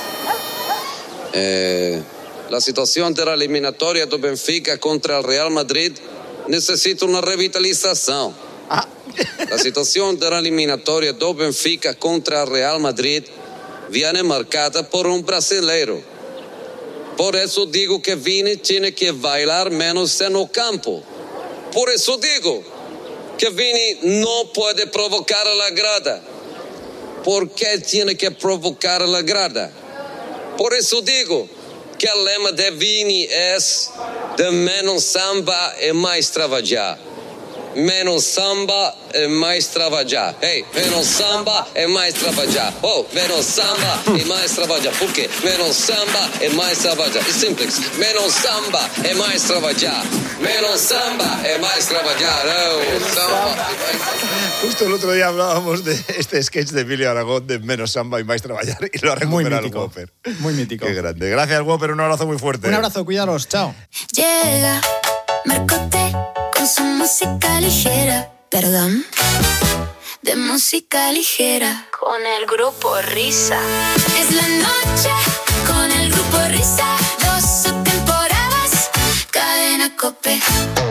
La situación de la eliminatoria do Benfica contra el Real Madrid necesita una revitalización. La situación de la eliminatoria do Benfica contra el Real Madrid viene marcada por un brasileiro. Por eso digo que Vini tiene que bailar menos en el campo. Por eso digo que Vini no puede provocar a la grada. ¿Por qué tiene que provocar a la grada? Por eso digo que el lema de Vini es de menos samba e mais trabalhar. Menos samba e mais trabalhar. Hey, menos samba e mais trabalhar. Oh, menos samba e mais trabalhar. ¿Por qué? Menos samba e mais trabalhar. Es simple. Menos samba e mais trabalhar. Menos samba e mais trabalhar. Oh, samba. Justo el otro día hablábamos de este sketch de Emilio Aragón de menos samba y más trabajar y lo ha recuperado el Whopper. Muy mítico. Qué grande. Gracias, Whopper. Un abrazo muy fuerte. Un abrazo, cuidaros. Chao. Llega Marcote con su música ligera, perdón, de música ligera, con el grupo Risa. Es la noche con el grupo Risa, 12 temporadas, Cadena COPE.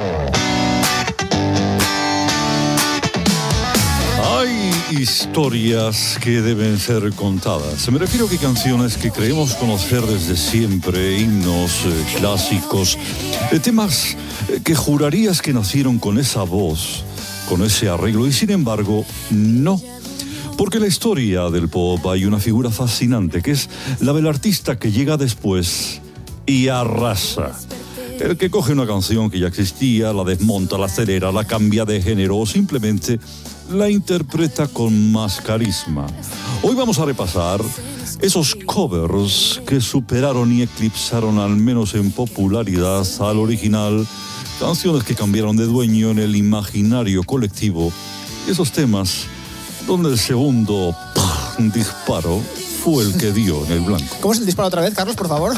Hay historias que deben ser contadas. Me refiero a que canciones que creemos conocer desde siempre, himnos clásicos, temas que jurarías que nacieron con esa voz, con ese arreglo, y sin embargo, no. Porque en la historia del pop hay una figura fascinante, que es la del artista que llega después y arrasa. El que coge una canción que ya existía, la desmonta, la acelera, la cambia de género o simplemente la interpreta con más carisma. Hoy vamos a repasar esos covers que superaron y eclipsaron, al menos en popularidad, al original, canciones que cambiaron de dueño en el imaginario colectivo, y esos temas donde el segundo disparo fue el que dio en el blanco. ¿Cómo es el disparo otra vez, Carlos, por favor?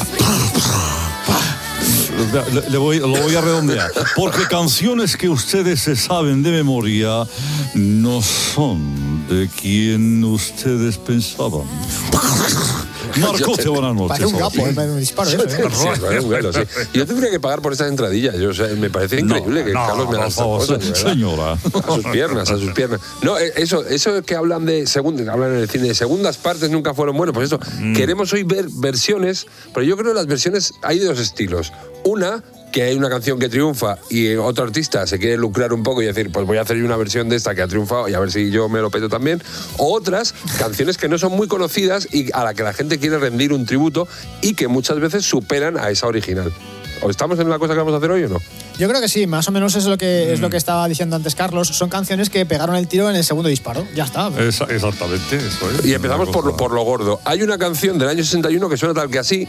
Lo voy a redondear. Porque canciones que ustedes se saben de memoria no son de quien ustedes pensaban. Marcote, buenas noches. Para un gapo, un disparo eso, Sí. Yo tendría que pagar por estas entradillas. Me parece increíble que Carlos me haga estas cosas. Señora. A sus piernas. No, eso que hablan hablan en el cine de segundas partes nunca fueron buenos. Pues eso, queremos hoy ver versiones, pero yo creo que las versiones hay de dos estilos. Una, que hay una canción que triunfa y otro artista se quiere lucrar un poco y decir, pues voy a hacer yo una versión de esta que ha triunfado y a ver si yo me lo peto también. O otras canciones que no son muy conocidas y a la que la gente quiere rendir un tributo y que muchas veces superan a esa original. ¿O estamos en la cosa que vamos a hacer hoy o no? Yo creo que sí, más o menos es lo que estaba diciendo antes Carlos. Son canciones que pegaron el tiro en el segundo disparo. Ya está. Exactamente, eso es. Y empezamos por lo gordo. Hay una canción del año 61 que suena tal que así.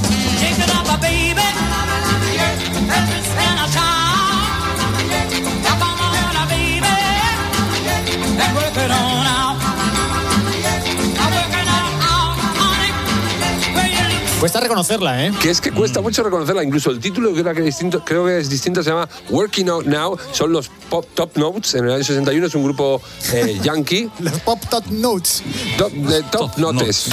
Cuesta reconocerla, ¿eh? Que es que cuesta mucho reconocerla. Incluso el título creo que es distinto, se llama Working Out Now. Son los Pop Top Notes. En el año 61 es un grupo yankee. Los Pop Top Notes. Top Notes.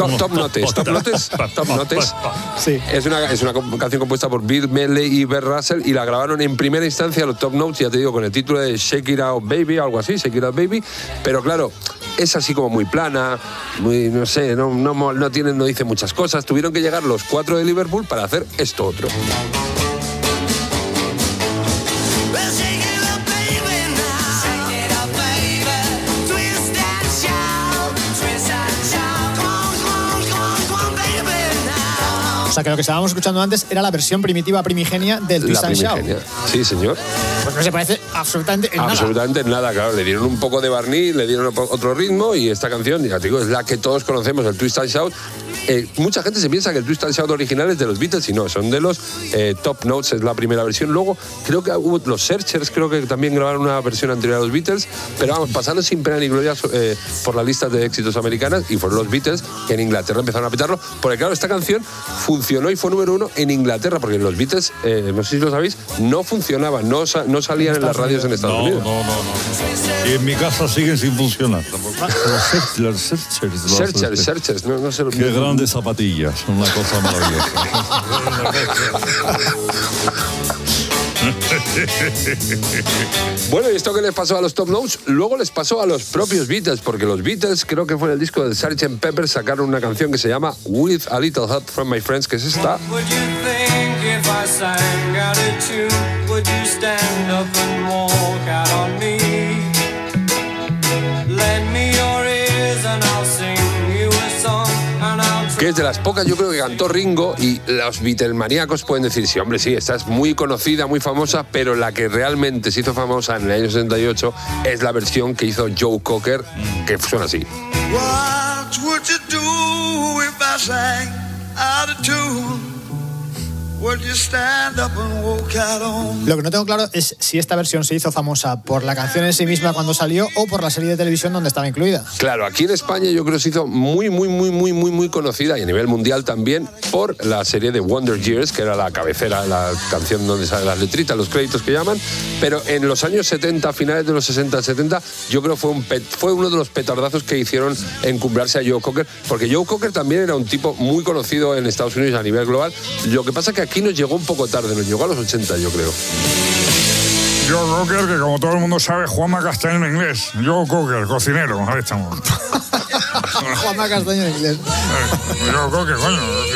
Sí. Es una canción compuesta por Bill Medley y Bert Russell y la grabaron en primera instancia los Top Notes, ya te digo, con el título de Shake It Out Baby, algo así, Shake It Out Baby. Pero claro, es así como muy plana, muy, no sé, no dice muchas cosas. Tuvieron que llegar los 4 de Liverpool para hacer esto otro. O sea, que lo que estábamos escuchando antes era la versión primitiva, primigenia del Twist and Shout. Sí, señor. Pues no se parece absolutamente en nada. Absolutamente en nada, claro. Le dieron un poco de barniz, le dieron otro ritmo y esta canción, ya te digo, es la que todos conocemos, el Twist and Shout. Mucha gente se piensa que el Twist and Shout original es de los Beatles y no, son de los Top Notes, es la primera versión. Luego creo que hubo los Searchers, creo que también grabaron una versión anterior a los Beatles, pero vamos, pasaron sin pena ni gloria por las listas de éxitos americanas y fueron los Beatles que en Inglaterra empezaron a petarlo, porque claro, esta canción funcionó y fue número 1 en Inglaterra, porque los Beatles, no sé si lo sabéis, no funcionaban, no salían en las radios en Estados Unidos. No. Y en mi casa siguen sin funcionar. Los Searchers, no sé lo que... Qué grandes zapatillas, una cosa maravillosa. Bueno, y esto que les pasó a los Top Notes, luego les pasó a los propios Beatles, porque los Beatles, creo que fue en el disco de Sgt. Pepper, sacaron una canción que se llama With a Little Help from My Friends, que es esta. Would you think if I sang out a tune? Would you stand up and walk out on me? Lend me your ears and I'll sing you a song and I'll Que es de las pocas, yo creo, que cantó Ringo, y los Beatlemaníacos pueden decir, sí, hombre, sí, esta es muy conocida, muy famosa, pero la que realmente se hizo famosa en el año 68 es la versión que hizo Joe Cocker, que suena así. What would you do if I sang out of tune? Would you stand up and walk out on? Lo que no tengo claro es si esta versión se hizo famosa por la canción en sí misma cuando salió o por la serie de televisión donde estaba incluida. Claro, aquí en España yo creo que se hizo muy conocida, y a nivel mundial también, por la serie de Wonder Years, que era la cabecera, la canción donde salen las letritas, los créditos que llaman. Pero en los años 70, finales de los 60-70, yo creo que fue uno de los petardazos que hicieron encumbrarse a Joe Cocker, porque Joe Cocker también era un tipo muy conocido en Estados Unidos a nivel global. Lo que pasa es que aquí nos llegó un poco tarde, nos llegó a los 80, yo creo. Joe Cocker, que como todo el mundo sabe, Juanma Castaño en inglés. Joe Cocker, cocinero, ahí estamos. Juanma Castaño en inglés. Joe Cocker, coño.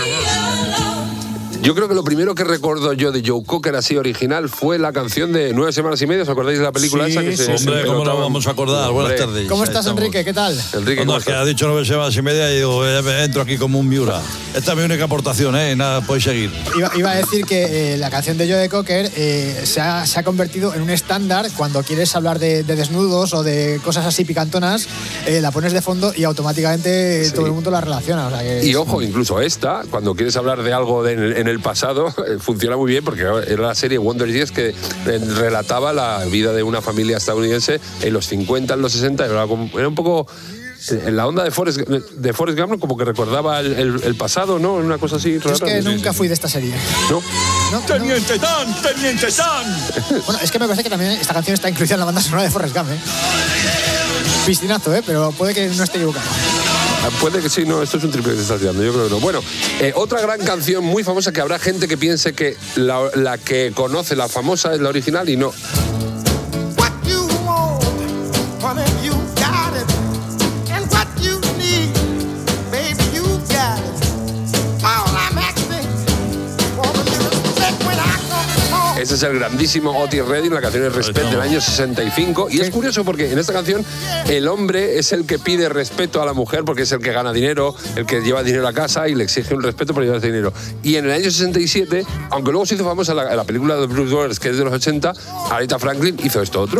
Yo creo que lo primero que recuerdo yo de Joe Cocker así original fue la canción de 9 semanas y media. ¿Os acordáis de la película esa? Que Hombre, ¿cómo no vamos a acordar? Buenas tardes. ¿Cómo estás, Enrique? ¿Qué tal? Enrique, no, es que ha dicho 9 semanas y media y digo, entro aquí como un Miura. Esta es mi única aportación, nada, podéis seguir. Iba a decir que la canción de Joe Cocker se ha convertido en un estándar. Cuando quieres hablar de desnudos o de cosas así picantonas, la pones de fondo y automáticamente todo el mundo la relaciona. O sea que y ojo, incluso esta, cuando quieres hablar de algo en el pasado, funciona muy bien, porque era la serie Wonder Years, que relataba la vida de una familia estadounidense en los 50, en los 60, era un poco en la onda de Forrest Gump, como que recordaba el pasado, ¿no? Una cosa así rara. Es que nunca fui de esta serie. ¿No? ¡Teniente Dan! ¡Teniente Dan! Bueno, es que me parece que también esta canción está incluida en la banda sonora de Forrest Gump, Piscinazo, pero puede que no esté equivocado. Puede que sí, no, esto es un triple que te estás tirando, yo creo que no. Bueno, otra gran canción muy famosa, que habrá gente que piense que la que conoce la famosa es la original, y no. What you want, honey, you got it. And what you need, baby, you got it. All I'm asking for you is that when I come home. Ese es el grandísimo Otis Redding, la canción es Respect del año 65. Y es curioso porque en esta canción el hombre es el que pide respeto a la mujer, porque es el que gana dinero, el que lleva dinero a casa y le exige un respeto por llevar ese dinero. Y en el año 67, aunque luego se hizo famosa la película de Bruce Willis, que es de los 80, Aretha Franklin hizo esto otro.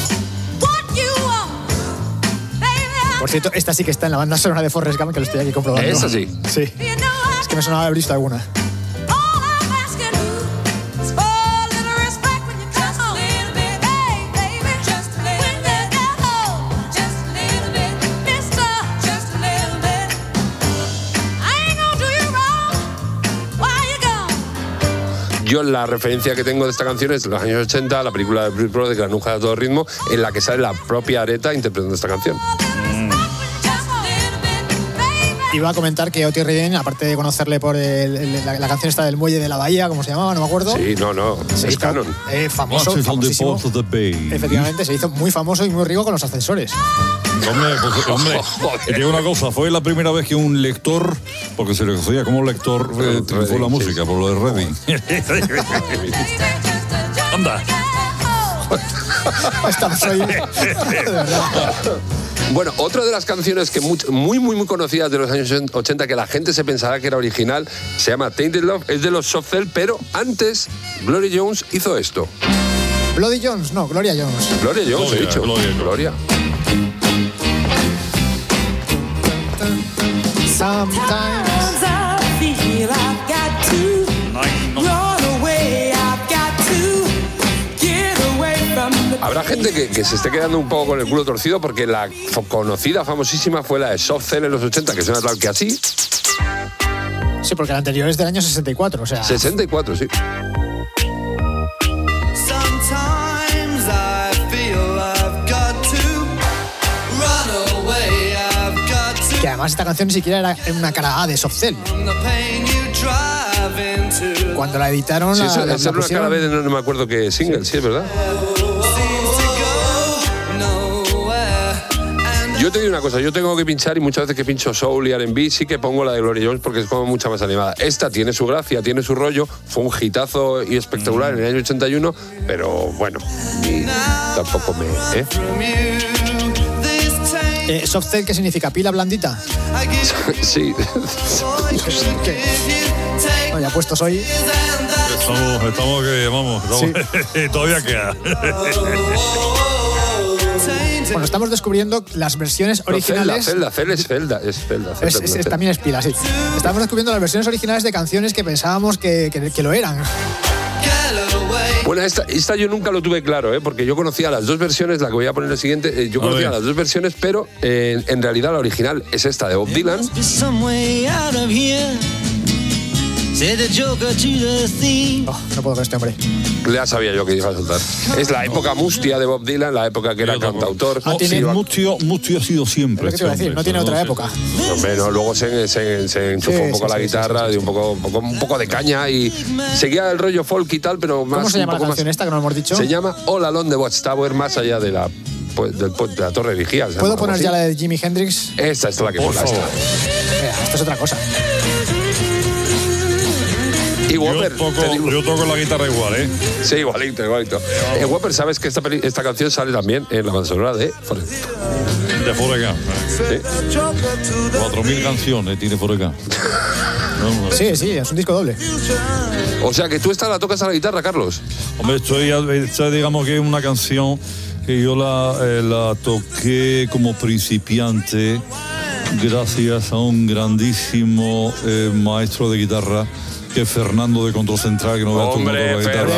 Por cierto, esta sí que está en la banda sonora de Forrest Gump, que lo estoy aquí comprobando. ¿Esa sí? Sí. Es que me sonaba haber visto alguna. Yo la referencia que tengo de esta canción es de los años 80, la película de Bruce Willis, de Granuja de todo ritmo, en la que sale la propia Aretha interpretando esta canción. Iba a comentar que Otis Redding, aparte de conocerle por la canción esta del Muelle de la Bahía, ¿cómo se llamaba? No me acuerdo. Sí, no, es canon. Famoso, famosísimo. Efectivamente, se hizo muy famoso y muy rico con los ascensores. Hombre, te digo una cosa, fue la primera vez que un lector, porque se le conocía como lector, triunfó la música, por lo de Redding. Anda. Estamos ahí. De verdad. Bueno, otra de las canciones que muy conocidas de los años 80, que la gente se pensará que era original, se llama Tainted Love, es de los Soft Cell, pero antes Gloria Jones hizo esto. Bloody Jones, no, Gloria Jones. Gloria Jones, he dicho. Gloria. Sometimes I feel I've got to run away, I've got to get away from the... Habrá gente que se esté quedando un poco con el culo torcido, porque la conocida, famosísima, fue la de Soft Cell en los 80, que suena tal que así. Sí, porque la anterior es del año 64, o sea... 64, sí. Sometimes I feel I've got to run away, I've got to. Que además esta canción ni siquiera era una cara A de Soft Cell. From the pain you drive in Cuando la editaron, Sí, la esa era una cara B de no me acuerdo qué single, sí, es verdad. Yo te digo una cosa, yo tengo que pinchar y muchas veces que pincho soul y R&B sí que pongo la de Gloria Jones porque es como mucha más animada. Esta tiene su gracia, tiene su rollo, fue un hitazo y espectacular en el año 81, pero bueno, tampoco me... ¿Soft Cell qué significa? ¿Pila blandita? Sí. No, ya puestos hoy. Estamos que, vamos, todavía queda. Bueno, estamos descubriendo las versiones originales. Celda es Celda. También es pila, sí. Estamos descubriendo las versiones originales de canciones que pensábamos que lo eran. Bueno, esta yo nunca lo tuve claro, porque yo conocía las dos versiones, la que voy a poner la siguiente, yo conocía las dos versiones, pero en realidad la original es esta de Bob Dylan. No puedo con este hombre. Ya sabía yo que iba a soltar. Es la época mustia de Bob Dylan, la época que era cantautor. Mustio ha sido siempre. ¿Qué te iba a decir? No tiene otra época. Hombre, no, luego se enchufó un poco la guitarra, dio un poco de caña y seguía el rollo folk y tal, pero más. ¿Cómo se llama la canción esta que no hemos dicho? Se llama All Along the Watchtower, más allá de la torre vigía. ¿Puedo poner ya la de Jimi Hendrix? Esta es la que pongo. Esto es otra cosa. Y Whopper, yo toco la guitarra igual, ¿eh? Sí, igualito. Whopper, ¿sabes que esta canción sale también en la banda sonora de Forrest Gump? De Forrest Gump. Sí. 4.000 canciones tiene Forrest Gump. Sí, es un disco doble. O sea, que tú esta la tocas a la guitarra, Carlos. Hombre, digamos que es una canción que yo la toqué como principiante gracias a un grandísimo maestro de guitarra, que es Fernando de Control Central, que no vea tu la guitarra.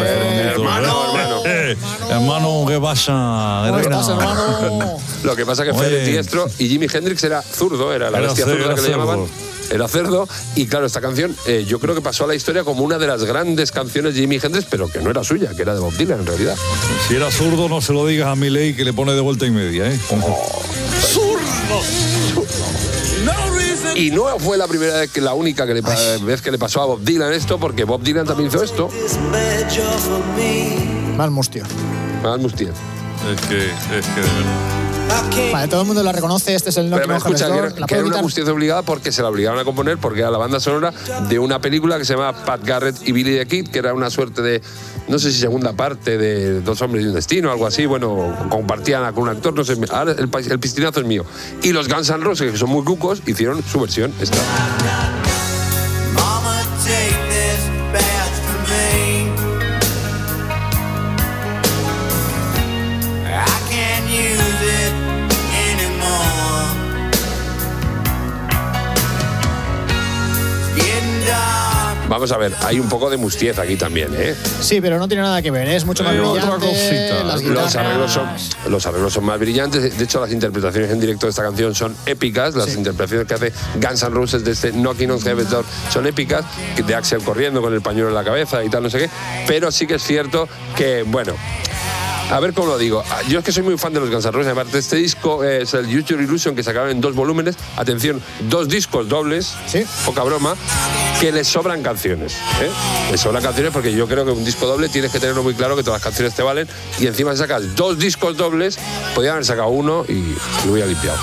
Hermano, ¿qué pasa? ¿Cómo estás, hermano? Lo que pasa es que Fred es diestro y Jimi Hendrix era zurdo, era la bestia zurda que le llamaban. Era cerdo, y claro, esta canción yo creo que pasó a la historia como una de las grandes canciones de Jimi Hendrix, pero que no era suya, que era de Bob Dylan en realidad. Si era zurdo, no se lo digas a Milei, que le pone de vuelta y media, ¿eh? ¡Zurdo! Y no fue la primera vez, la única vez que le pasó a Bob Dylan esto, porque Bob Dylan también hizo esto. Más mustio. Es que de verdad. Vale, todo el mundo la reconoce, este es el Pero me escucha, que era una justicia obligada porque se la obligaron a componer, porque era la banda sonora de una película que se llama Pat Garrett y Billy the Kid, que era una suerte de, no sé si segunda parte de Dos hombres y un destino, algo así. Bueno, compartían con un actor, no sé, ahora el pistinazo es mío. Y los Guns N' Roses, que son muy cucos, hicieron su versión, esta. Vamos a ver, hay un poco de mustiez aquí también, ¿eh? Sí, pero no tiene nada que ver, es mucho más brillante. Los arreglos son más brillantes. De hecho, las interpretaciones en directo de esta canción son épicas. Las interpretaciones que hace Guns N' Roses de este Knocking on Heaven's Door son épicas, de Axl corriendo con el pañuelo en la cabeza y tal, no sé qué. Pero sí que es cierto que, bueno, a ver cómo lo digo. Yo es que soy muy fan de los Guns N' Roses. Aparte, este disco es el Use Your Illusion, que sacaron en 2 volúmenes. Atención, 2 discos dobles, poca broma, que les sobran canciones. Les sobran canciones porque yo creo que un disco doble tienes que tenerlo muy claro, que todas las canciones te valen. Y encima si sacas 2 discos dobles, podían haber sacado uno y lo hubiera limpiado.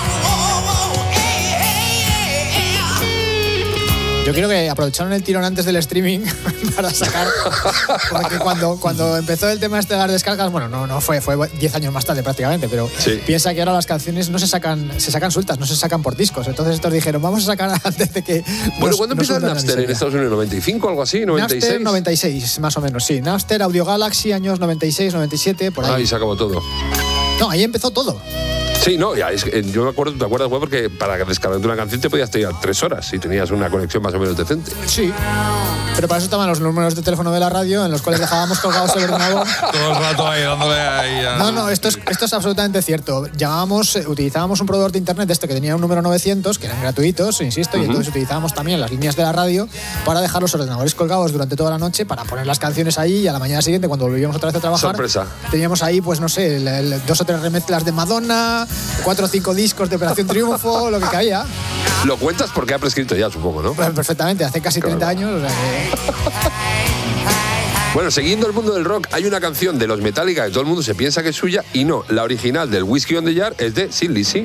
Yo creo que aprovecharon el tirón antes del streaming para sacar, porque cuando empezó el tema de las descargas, bueno, no fue 10 años más tarde prácticamente, pero piensa que ahora las canciones no se sacan sueltas, no se sacan por discos. Entonces estos dijeron, vamos a sacar antes de que... Bueno, ¿cuándo empezó el Napster en Estados Unidos? ¿95 o algo así? ¿96? Napster 96, más o menos, sí. Napster, Audio Galaxy, años 96, 97, por ahí. Ahí se acabó todo. No, ahí empezó todo. Sí, no, ya yo me acuerdo, ¿te acuerdas, güey? Porque para descargarte una canción te podías tirar 3 horas si tenías una conexión más o menos decente. Sí, pero para eso estaban los números de teléfono de la radio en los cuales dejábamos colgados el ordenador. Todo el rato ahí dándole ahí. No, esto es absolutamente cierto. Utilizábamos un proveedor de internet de este que tenía un número 900, que eran gratuitos, insisto, y entonces utilizábamos también las líneas de la radio para dejar los ordenadores colgados durante toda la noche para poner las canciones ahí, y a la mañana siguiente, cuando volvíamos otra vez a trabajar, sorpresa, teníamos ahí, pues no sé, 2 o 3 remezclas de Madonna, 4 o 5 discos de Operación Triunfo, lo que caía. Lo cuentas porque ha prescrito ya, supongo, ¿no? Pues perfectamente, hace casi 30 años. O sea que... Bueno, siguiendo el mundo del rock, hay una canción de los Metallica que todo el mundo se piensa que es suya y no, la original del Whiskey on the Jar es de Sid Lizzy.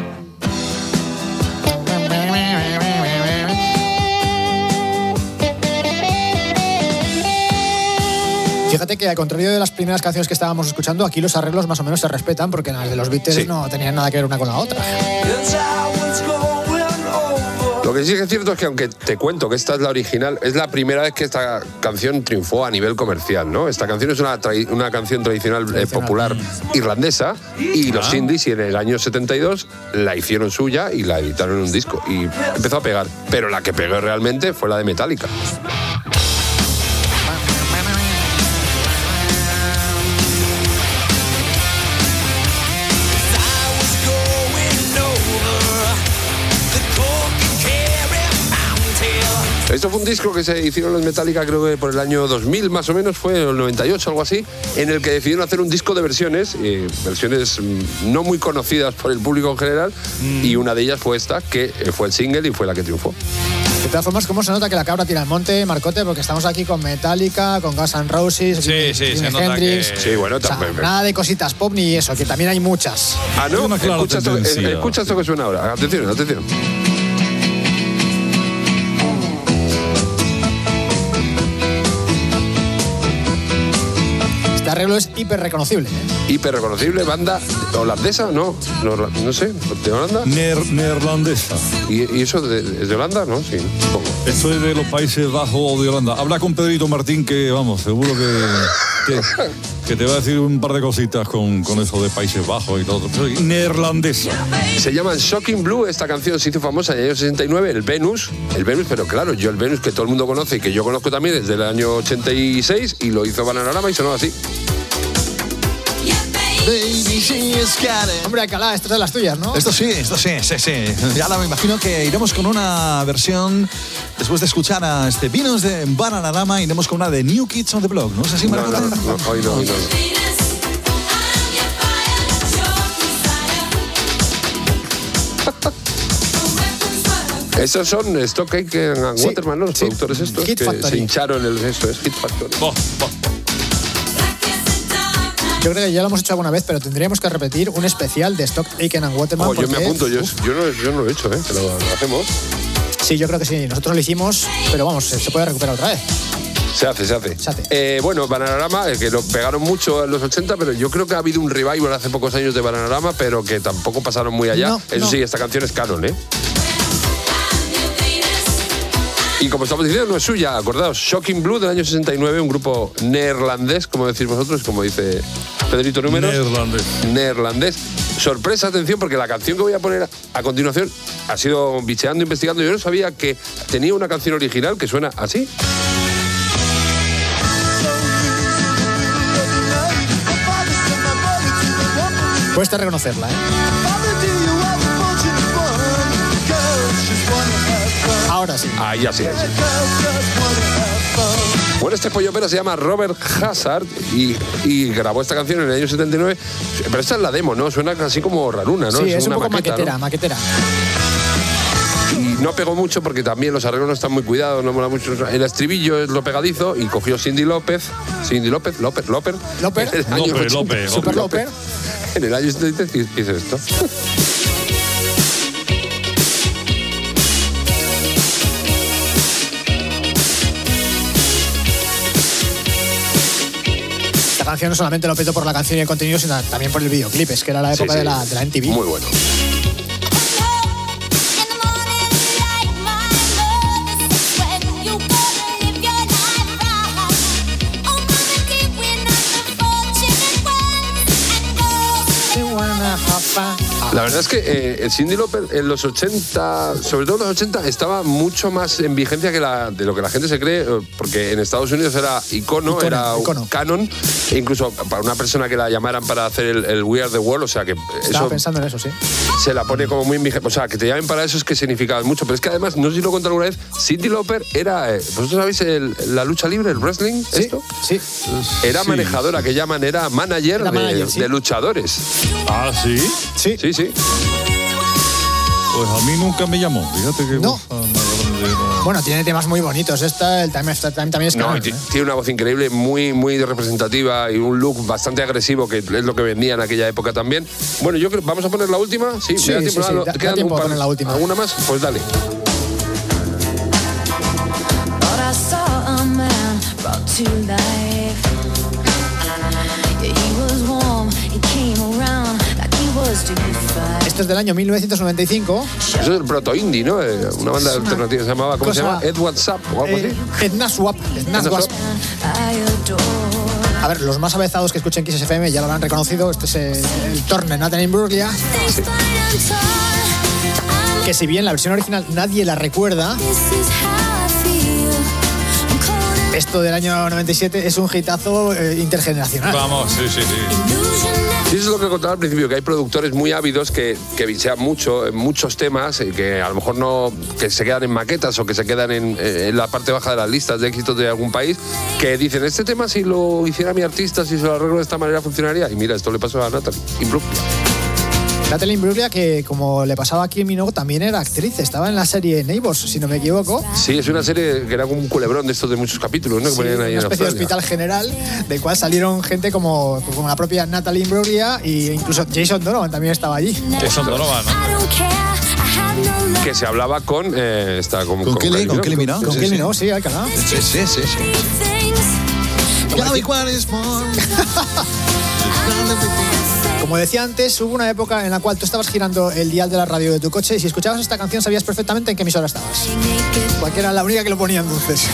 Fíjate que al contrario de las primeras canciones que estábamos escuchando, aquí los arreglos más o menos se respetan porque en las de los Beatles no tenían nada que ver una con la otra. Lo que sí que es cierto es que aunque te cuento que esta es la original, es la primera vez que esta canción triunfó a nivel comercial, ¿no? Esta canción es una canción tradicional popular irlandesa y los indies en el año 72 la hicieron suya y la editaron en un disco y empezó a pegar. Pero la que pegó realmente fue la de Metallica. Esto fue un disco que se hicieron los Metallica, creo que por el año 2000 más o menos, fue el 98, algo así, en el que decidieron hacer un disco de versiones, versiones no muy conocidas por el público en general, y una de ellas fue esta, que fue el single y fue la que triunfó. De todas formas, ¿cómo se nota que la cabra tira al monte, Marcote? Porque estamos aquí con Metallica, con Guns N' Roses, se nota Hendrix. que... Sí, bueno, o sea, nada de cositas pop ni eso, que también hay muchas. Ah, ¿no? Escucha esto que suena ahora. Atención, atención. Este arreglo es hiper reconocible. Hiper reconocible, banda holandesa, no sé, de Holanda. Neerlandesa. ¿Y eso es de Holanda? No, sí, supongo. Esto es de los Países Bajos de Holanda. Habla con Pedrito Martín que, vamos, seguro que te va a decir un par de cositas con eso de Países Bajos y todo. Neerlandesa. Se llama Shocking Blue, esta canción se hizo famosa en el año 69, el Venus, pero claro, yo el Venus que todo el mundo conoce y que yo conozco también es del año 86 y lo hizo Bananarama y sonó así. Hombre, Alcalá, esto es de las tuyas, ¿no? Esto sí. Ya me imagino que iremos con una versión, después de escuchar a Vinos de Bananarama, iremos con una de New Kids on the Block, ¿no es así, Marco? No, hoy no. Esos son Stock Aitken and Waterman, ¿no? Los productores estos Hit que Factory. se hincharon esto es Hit Factory. Yo creo que ya lo hemos hecho alguna vez, pero tendríamos que repetir un especial de Stock Aitken and Waterman. Yo me apunto, yo no lo he hecho, que lo hacemos. Sí, yo creo que sí, nosotros lo hicimos, pero vamos, se puede recuperar otra vez. Se hace. Bueno, Bananarama, que lo pegaron mucho en los 80, pero yo creo que ha habido un revival hace pocos años de Bananarama, pero que tampoco pasaron muy allá. Sí, esta canción es canon, Y como estamos diciendo, no es suya, acordaos, Shocking Blue del año 69, un grupo neerlandés, como decís vosotros, como dice Pedrito Números. Neerlandés. Sorpresa, atención, porque la canción que voy a poner a continuación ha sido bicheando, investigando. Yo no sabía que tenía una canción original que suena así. Cuesta reconocerla, Ahora sí. Ahí sí. Bueno, este pollo pera se llama Robert Hazard y grabó esta canción en el año 79. Pero esta es la demo, ¿no? Suena así como raruna, ¿no? Sí, es un una poco maquetera. Y no pegó mucho porque también los arreglos no están muy cuidados, no mola mucho. El estribillo es lo pegadizo y cogió Cyndi Lauper. Super Lauper. En el año 73 hizo esto. Esta canción no solamente lo petó por la canción y el contenido, sino también por el videoclip, es que era la época de la MTV. Muy bueno. La verdad es que Cyndi Lauper en los 80, sobre todo en los 80, estaba mucho más en vigencia que de lo que la gente se cree, porque en Estados Unidos era icono. Canon, e incluso para una persona que la llamaran para hacer el We Are the World, o sea que estaba pensando en eso, sí. Se la pone como muy en vigencia, o sea, que te llamen para eso es que significaba mucho, pero es que además, no sé si lo he contado alguna vez, Cyndi Lauper era, ¿vosotros sabéis la lucha libre, el wrestling? Sí, esto? Sí. Era manejadora, que llaman, era manager de luchadores. ¿Ah, sí? Sí. Pues a mí nunca me llamó. Fíjate que No. Bueno, tiene temas muy bonitos. El Time After Time también es No, canon, y tiene una voz increíble, muy, muy representativa y un look bastante agresivo, que es lo que vendía en aquella época también. Bueno, yo creo, ¿vamos a poner la última? Sí, Sí, ¿me da tiempo? sí, sí, da Quedan tiempo un a poner la última. ¿Alguna más? Pues dale. Thought I saw a man brought to life. Yeah, he was warm, he came around like he was to be fight. Esto es del año 1995. Eso es el proto-indie, ¿no? Una banda alternativa se llamaba, ¿cómo se llama? Ed WhatsApp o algo así. Edna Swap. A ver, los más avezados que escuchen Kiss FM ya lo habrán reconocido. Este es el Torn de Natalie Imbruglia. Sí. Que si bien la versión original nadie la recuerda, esto del año 97 es un hitazo intergeneracional. Vamos, sí. Sí, eso es lo que contaba al principio, que hay productores muy ávidos que bichean mucho en muchos temas, que a lo mejor no, que se quedan en maquetas o que se quedan en la parte baja de las listas de éxitos de algún país, que dicen, este tema si lo hiciera mi artista, si se lo arreglo de esta manera funcionaría. Y mira, esto le pasó a Natalie Imbruglia. Natalie Imbruglia, que como le pasaba aquí en Minogue, también era actriz. Estaba en la serie Neighbours, si no me equivoco. Sí, es una serie que era como un culebrón de estos de muchos capítulos, ¿no? Sí, que ponían ahí una en especie de Australia. hospital general, del cual salieron gente como la propia Natalie Imbruglia e incluso Jason Donovan también estaba allí. Jason Donovan, ¿no? Que se hablaba con... ¿Con Kelly Minogue? Con Kelly Minogue, sí, Alcalá. Sí. Como decía antes, hubo una época en la cual tú estabas girando el dial de la radio de tu coche y si escuchabas esta canción sabías perfectamente en qué emisora estabas. Porque era la única que lo ponía en dulces.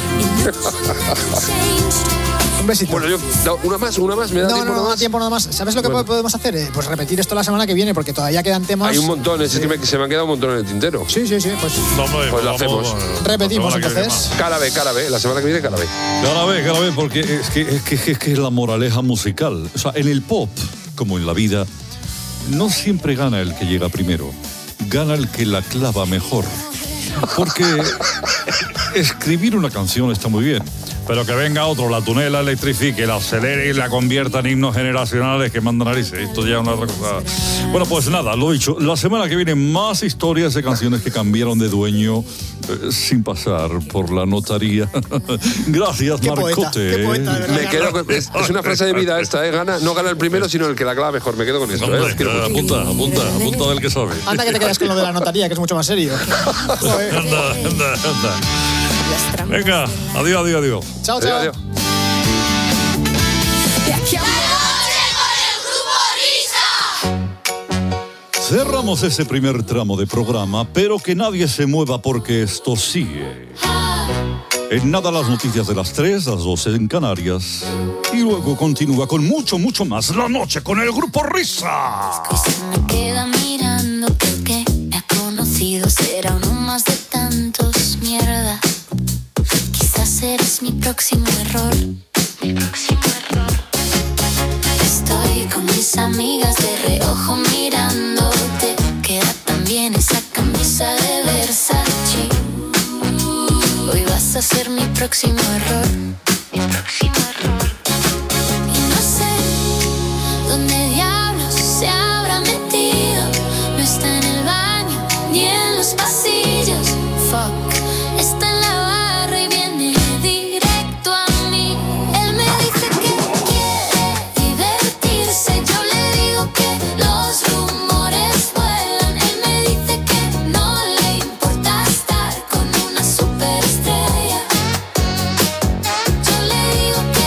Un besito. Bueno, una más, ¿me da tiempo? No, da tiempo nada más. ¿Sabes lo que podemos hacer? Pues repetir esto la semana que viene, porque todavía quedan temas. Hay un montón, es que se me han quedado un montón en el tintero. Sí, pues lo hacemos. Repetimos entonces. Cara B, la semana que viene cara B. Cara B, porque es que es la moraleja musical. O sea, en el pop, como en la vida, no siempre gana el que llega primero, gana el que la clava mejor. Porque escribir una canción está muy bien, pero que venga otro, la tunela, electrifique, la acelere y la convierta en himnos generacionales que mandan narices. Esto ya es una otra cosa. Bueno, pues nada, lo dicho. La semana que viene más historias de canciones que cambiaron de dueño sin pasar por la notaría. Gracias, Marcote. Me quedo con, es una frase de vida esta, no gana el primero, sino el que la clava mejor. Me quedo con esto. Apunta del que sabe. Anda que te quedas con lo de la notaría, que es mucho más serio. Anda. Venga, adiós. Chao. Adiós. Cerramos ese primer tramo de programa, pero que nadie se mueva porque esto sigue. En nada las noticias de las 3, las 12 en Canarias. Y luego continúa con mucho más la noche con el Grupo Risa. Me queda mirando porque me ha conocido. Será uno más de tantos, mierda. Quizás eres mi próximo error. Estoy con mis amigas de reojo mirándote. Queda tan bien esa camisa de Versace. Hoy vas a ser mi próximo error. Y no sé dónde diablos se habrá metido. No está en el baño ni en los pasillos. Fuck, está en la barra y viene directo a mí. Él me dice que quiere divertirse. Yo le digo que los rumores vuelan. Él me dice que no le importa estar con una superestrella. Yo le digo que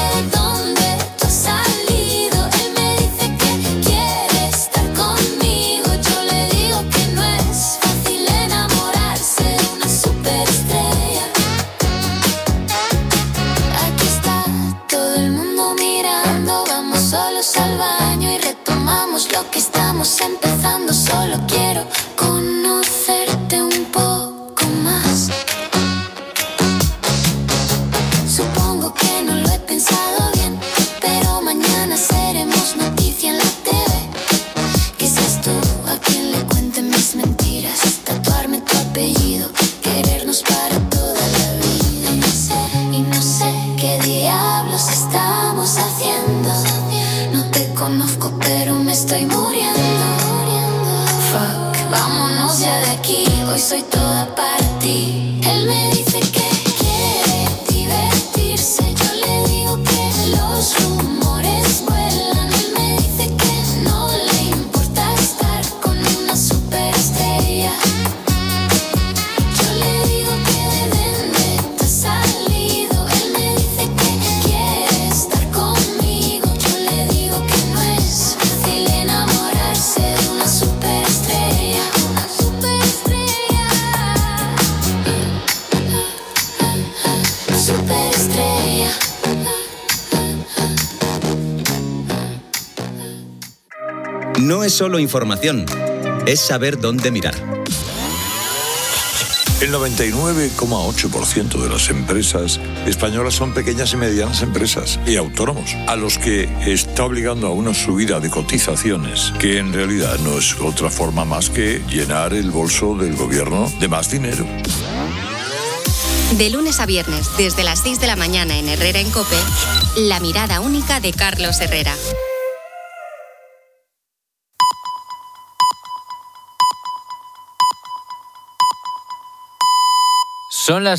soy toda para ti. Él me dice que quiere divertirse, yo le digo que los rumores vuelan. Él me dice que no le importa estar con una superestrella. Yo le digo que de dónde te has salido. Él me dice que quiere estar conmigo. Yo le digo que no es fácil enamorarse de una superestrella. Una superestrella. Superestrella. No es solo información, es saber dónde mirar. El 99,8% de las empresas españolas son pequeñas y medianas empresas y autónomos, a los que está obligando a una subida de cotizaciones, que en realidad no es otra forma más que llenar el bolso del gobierno de más dinero. De lunes a viernes, desde las 6 de la mañana en Herrera en COPE, la mirada única de Carlos Herrera. Son las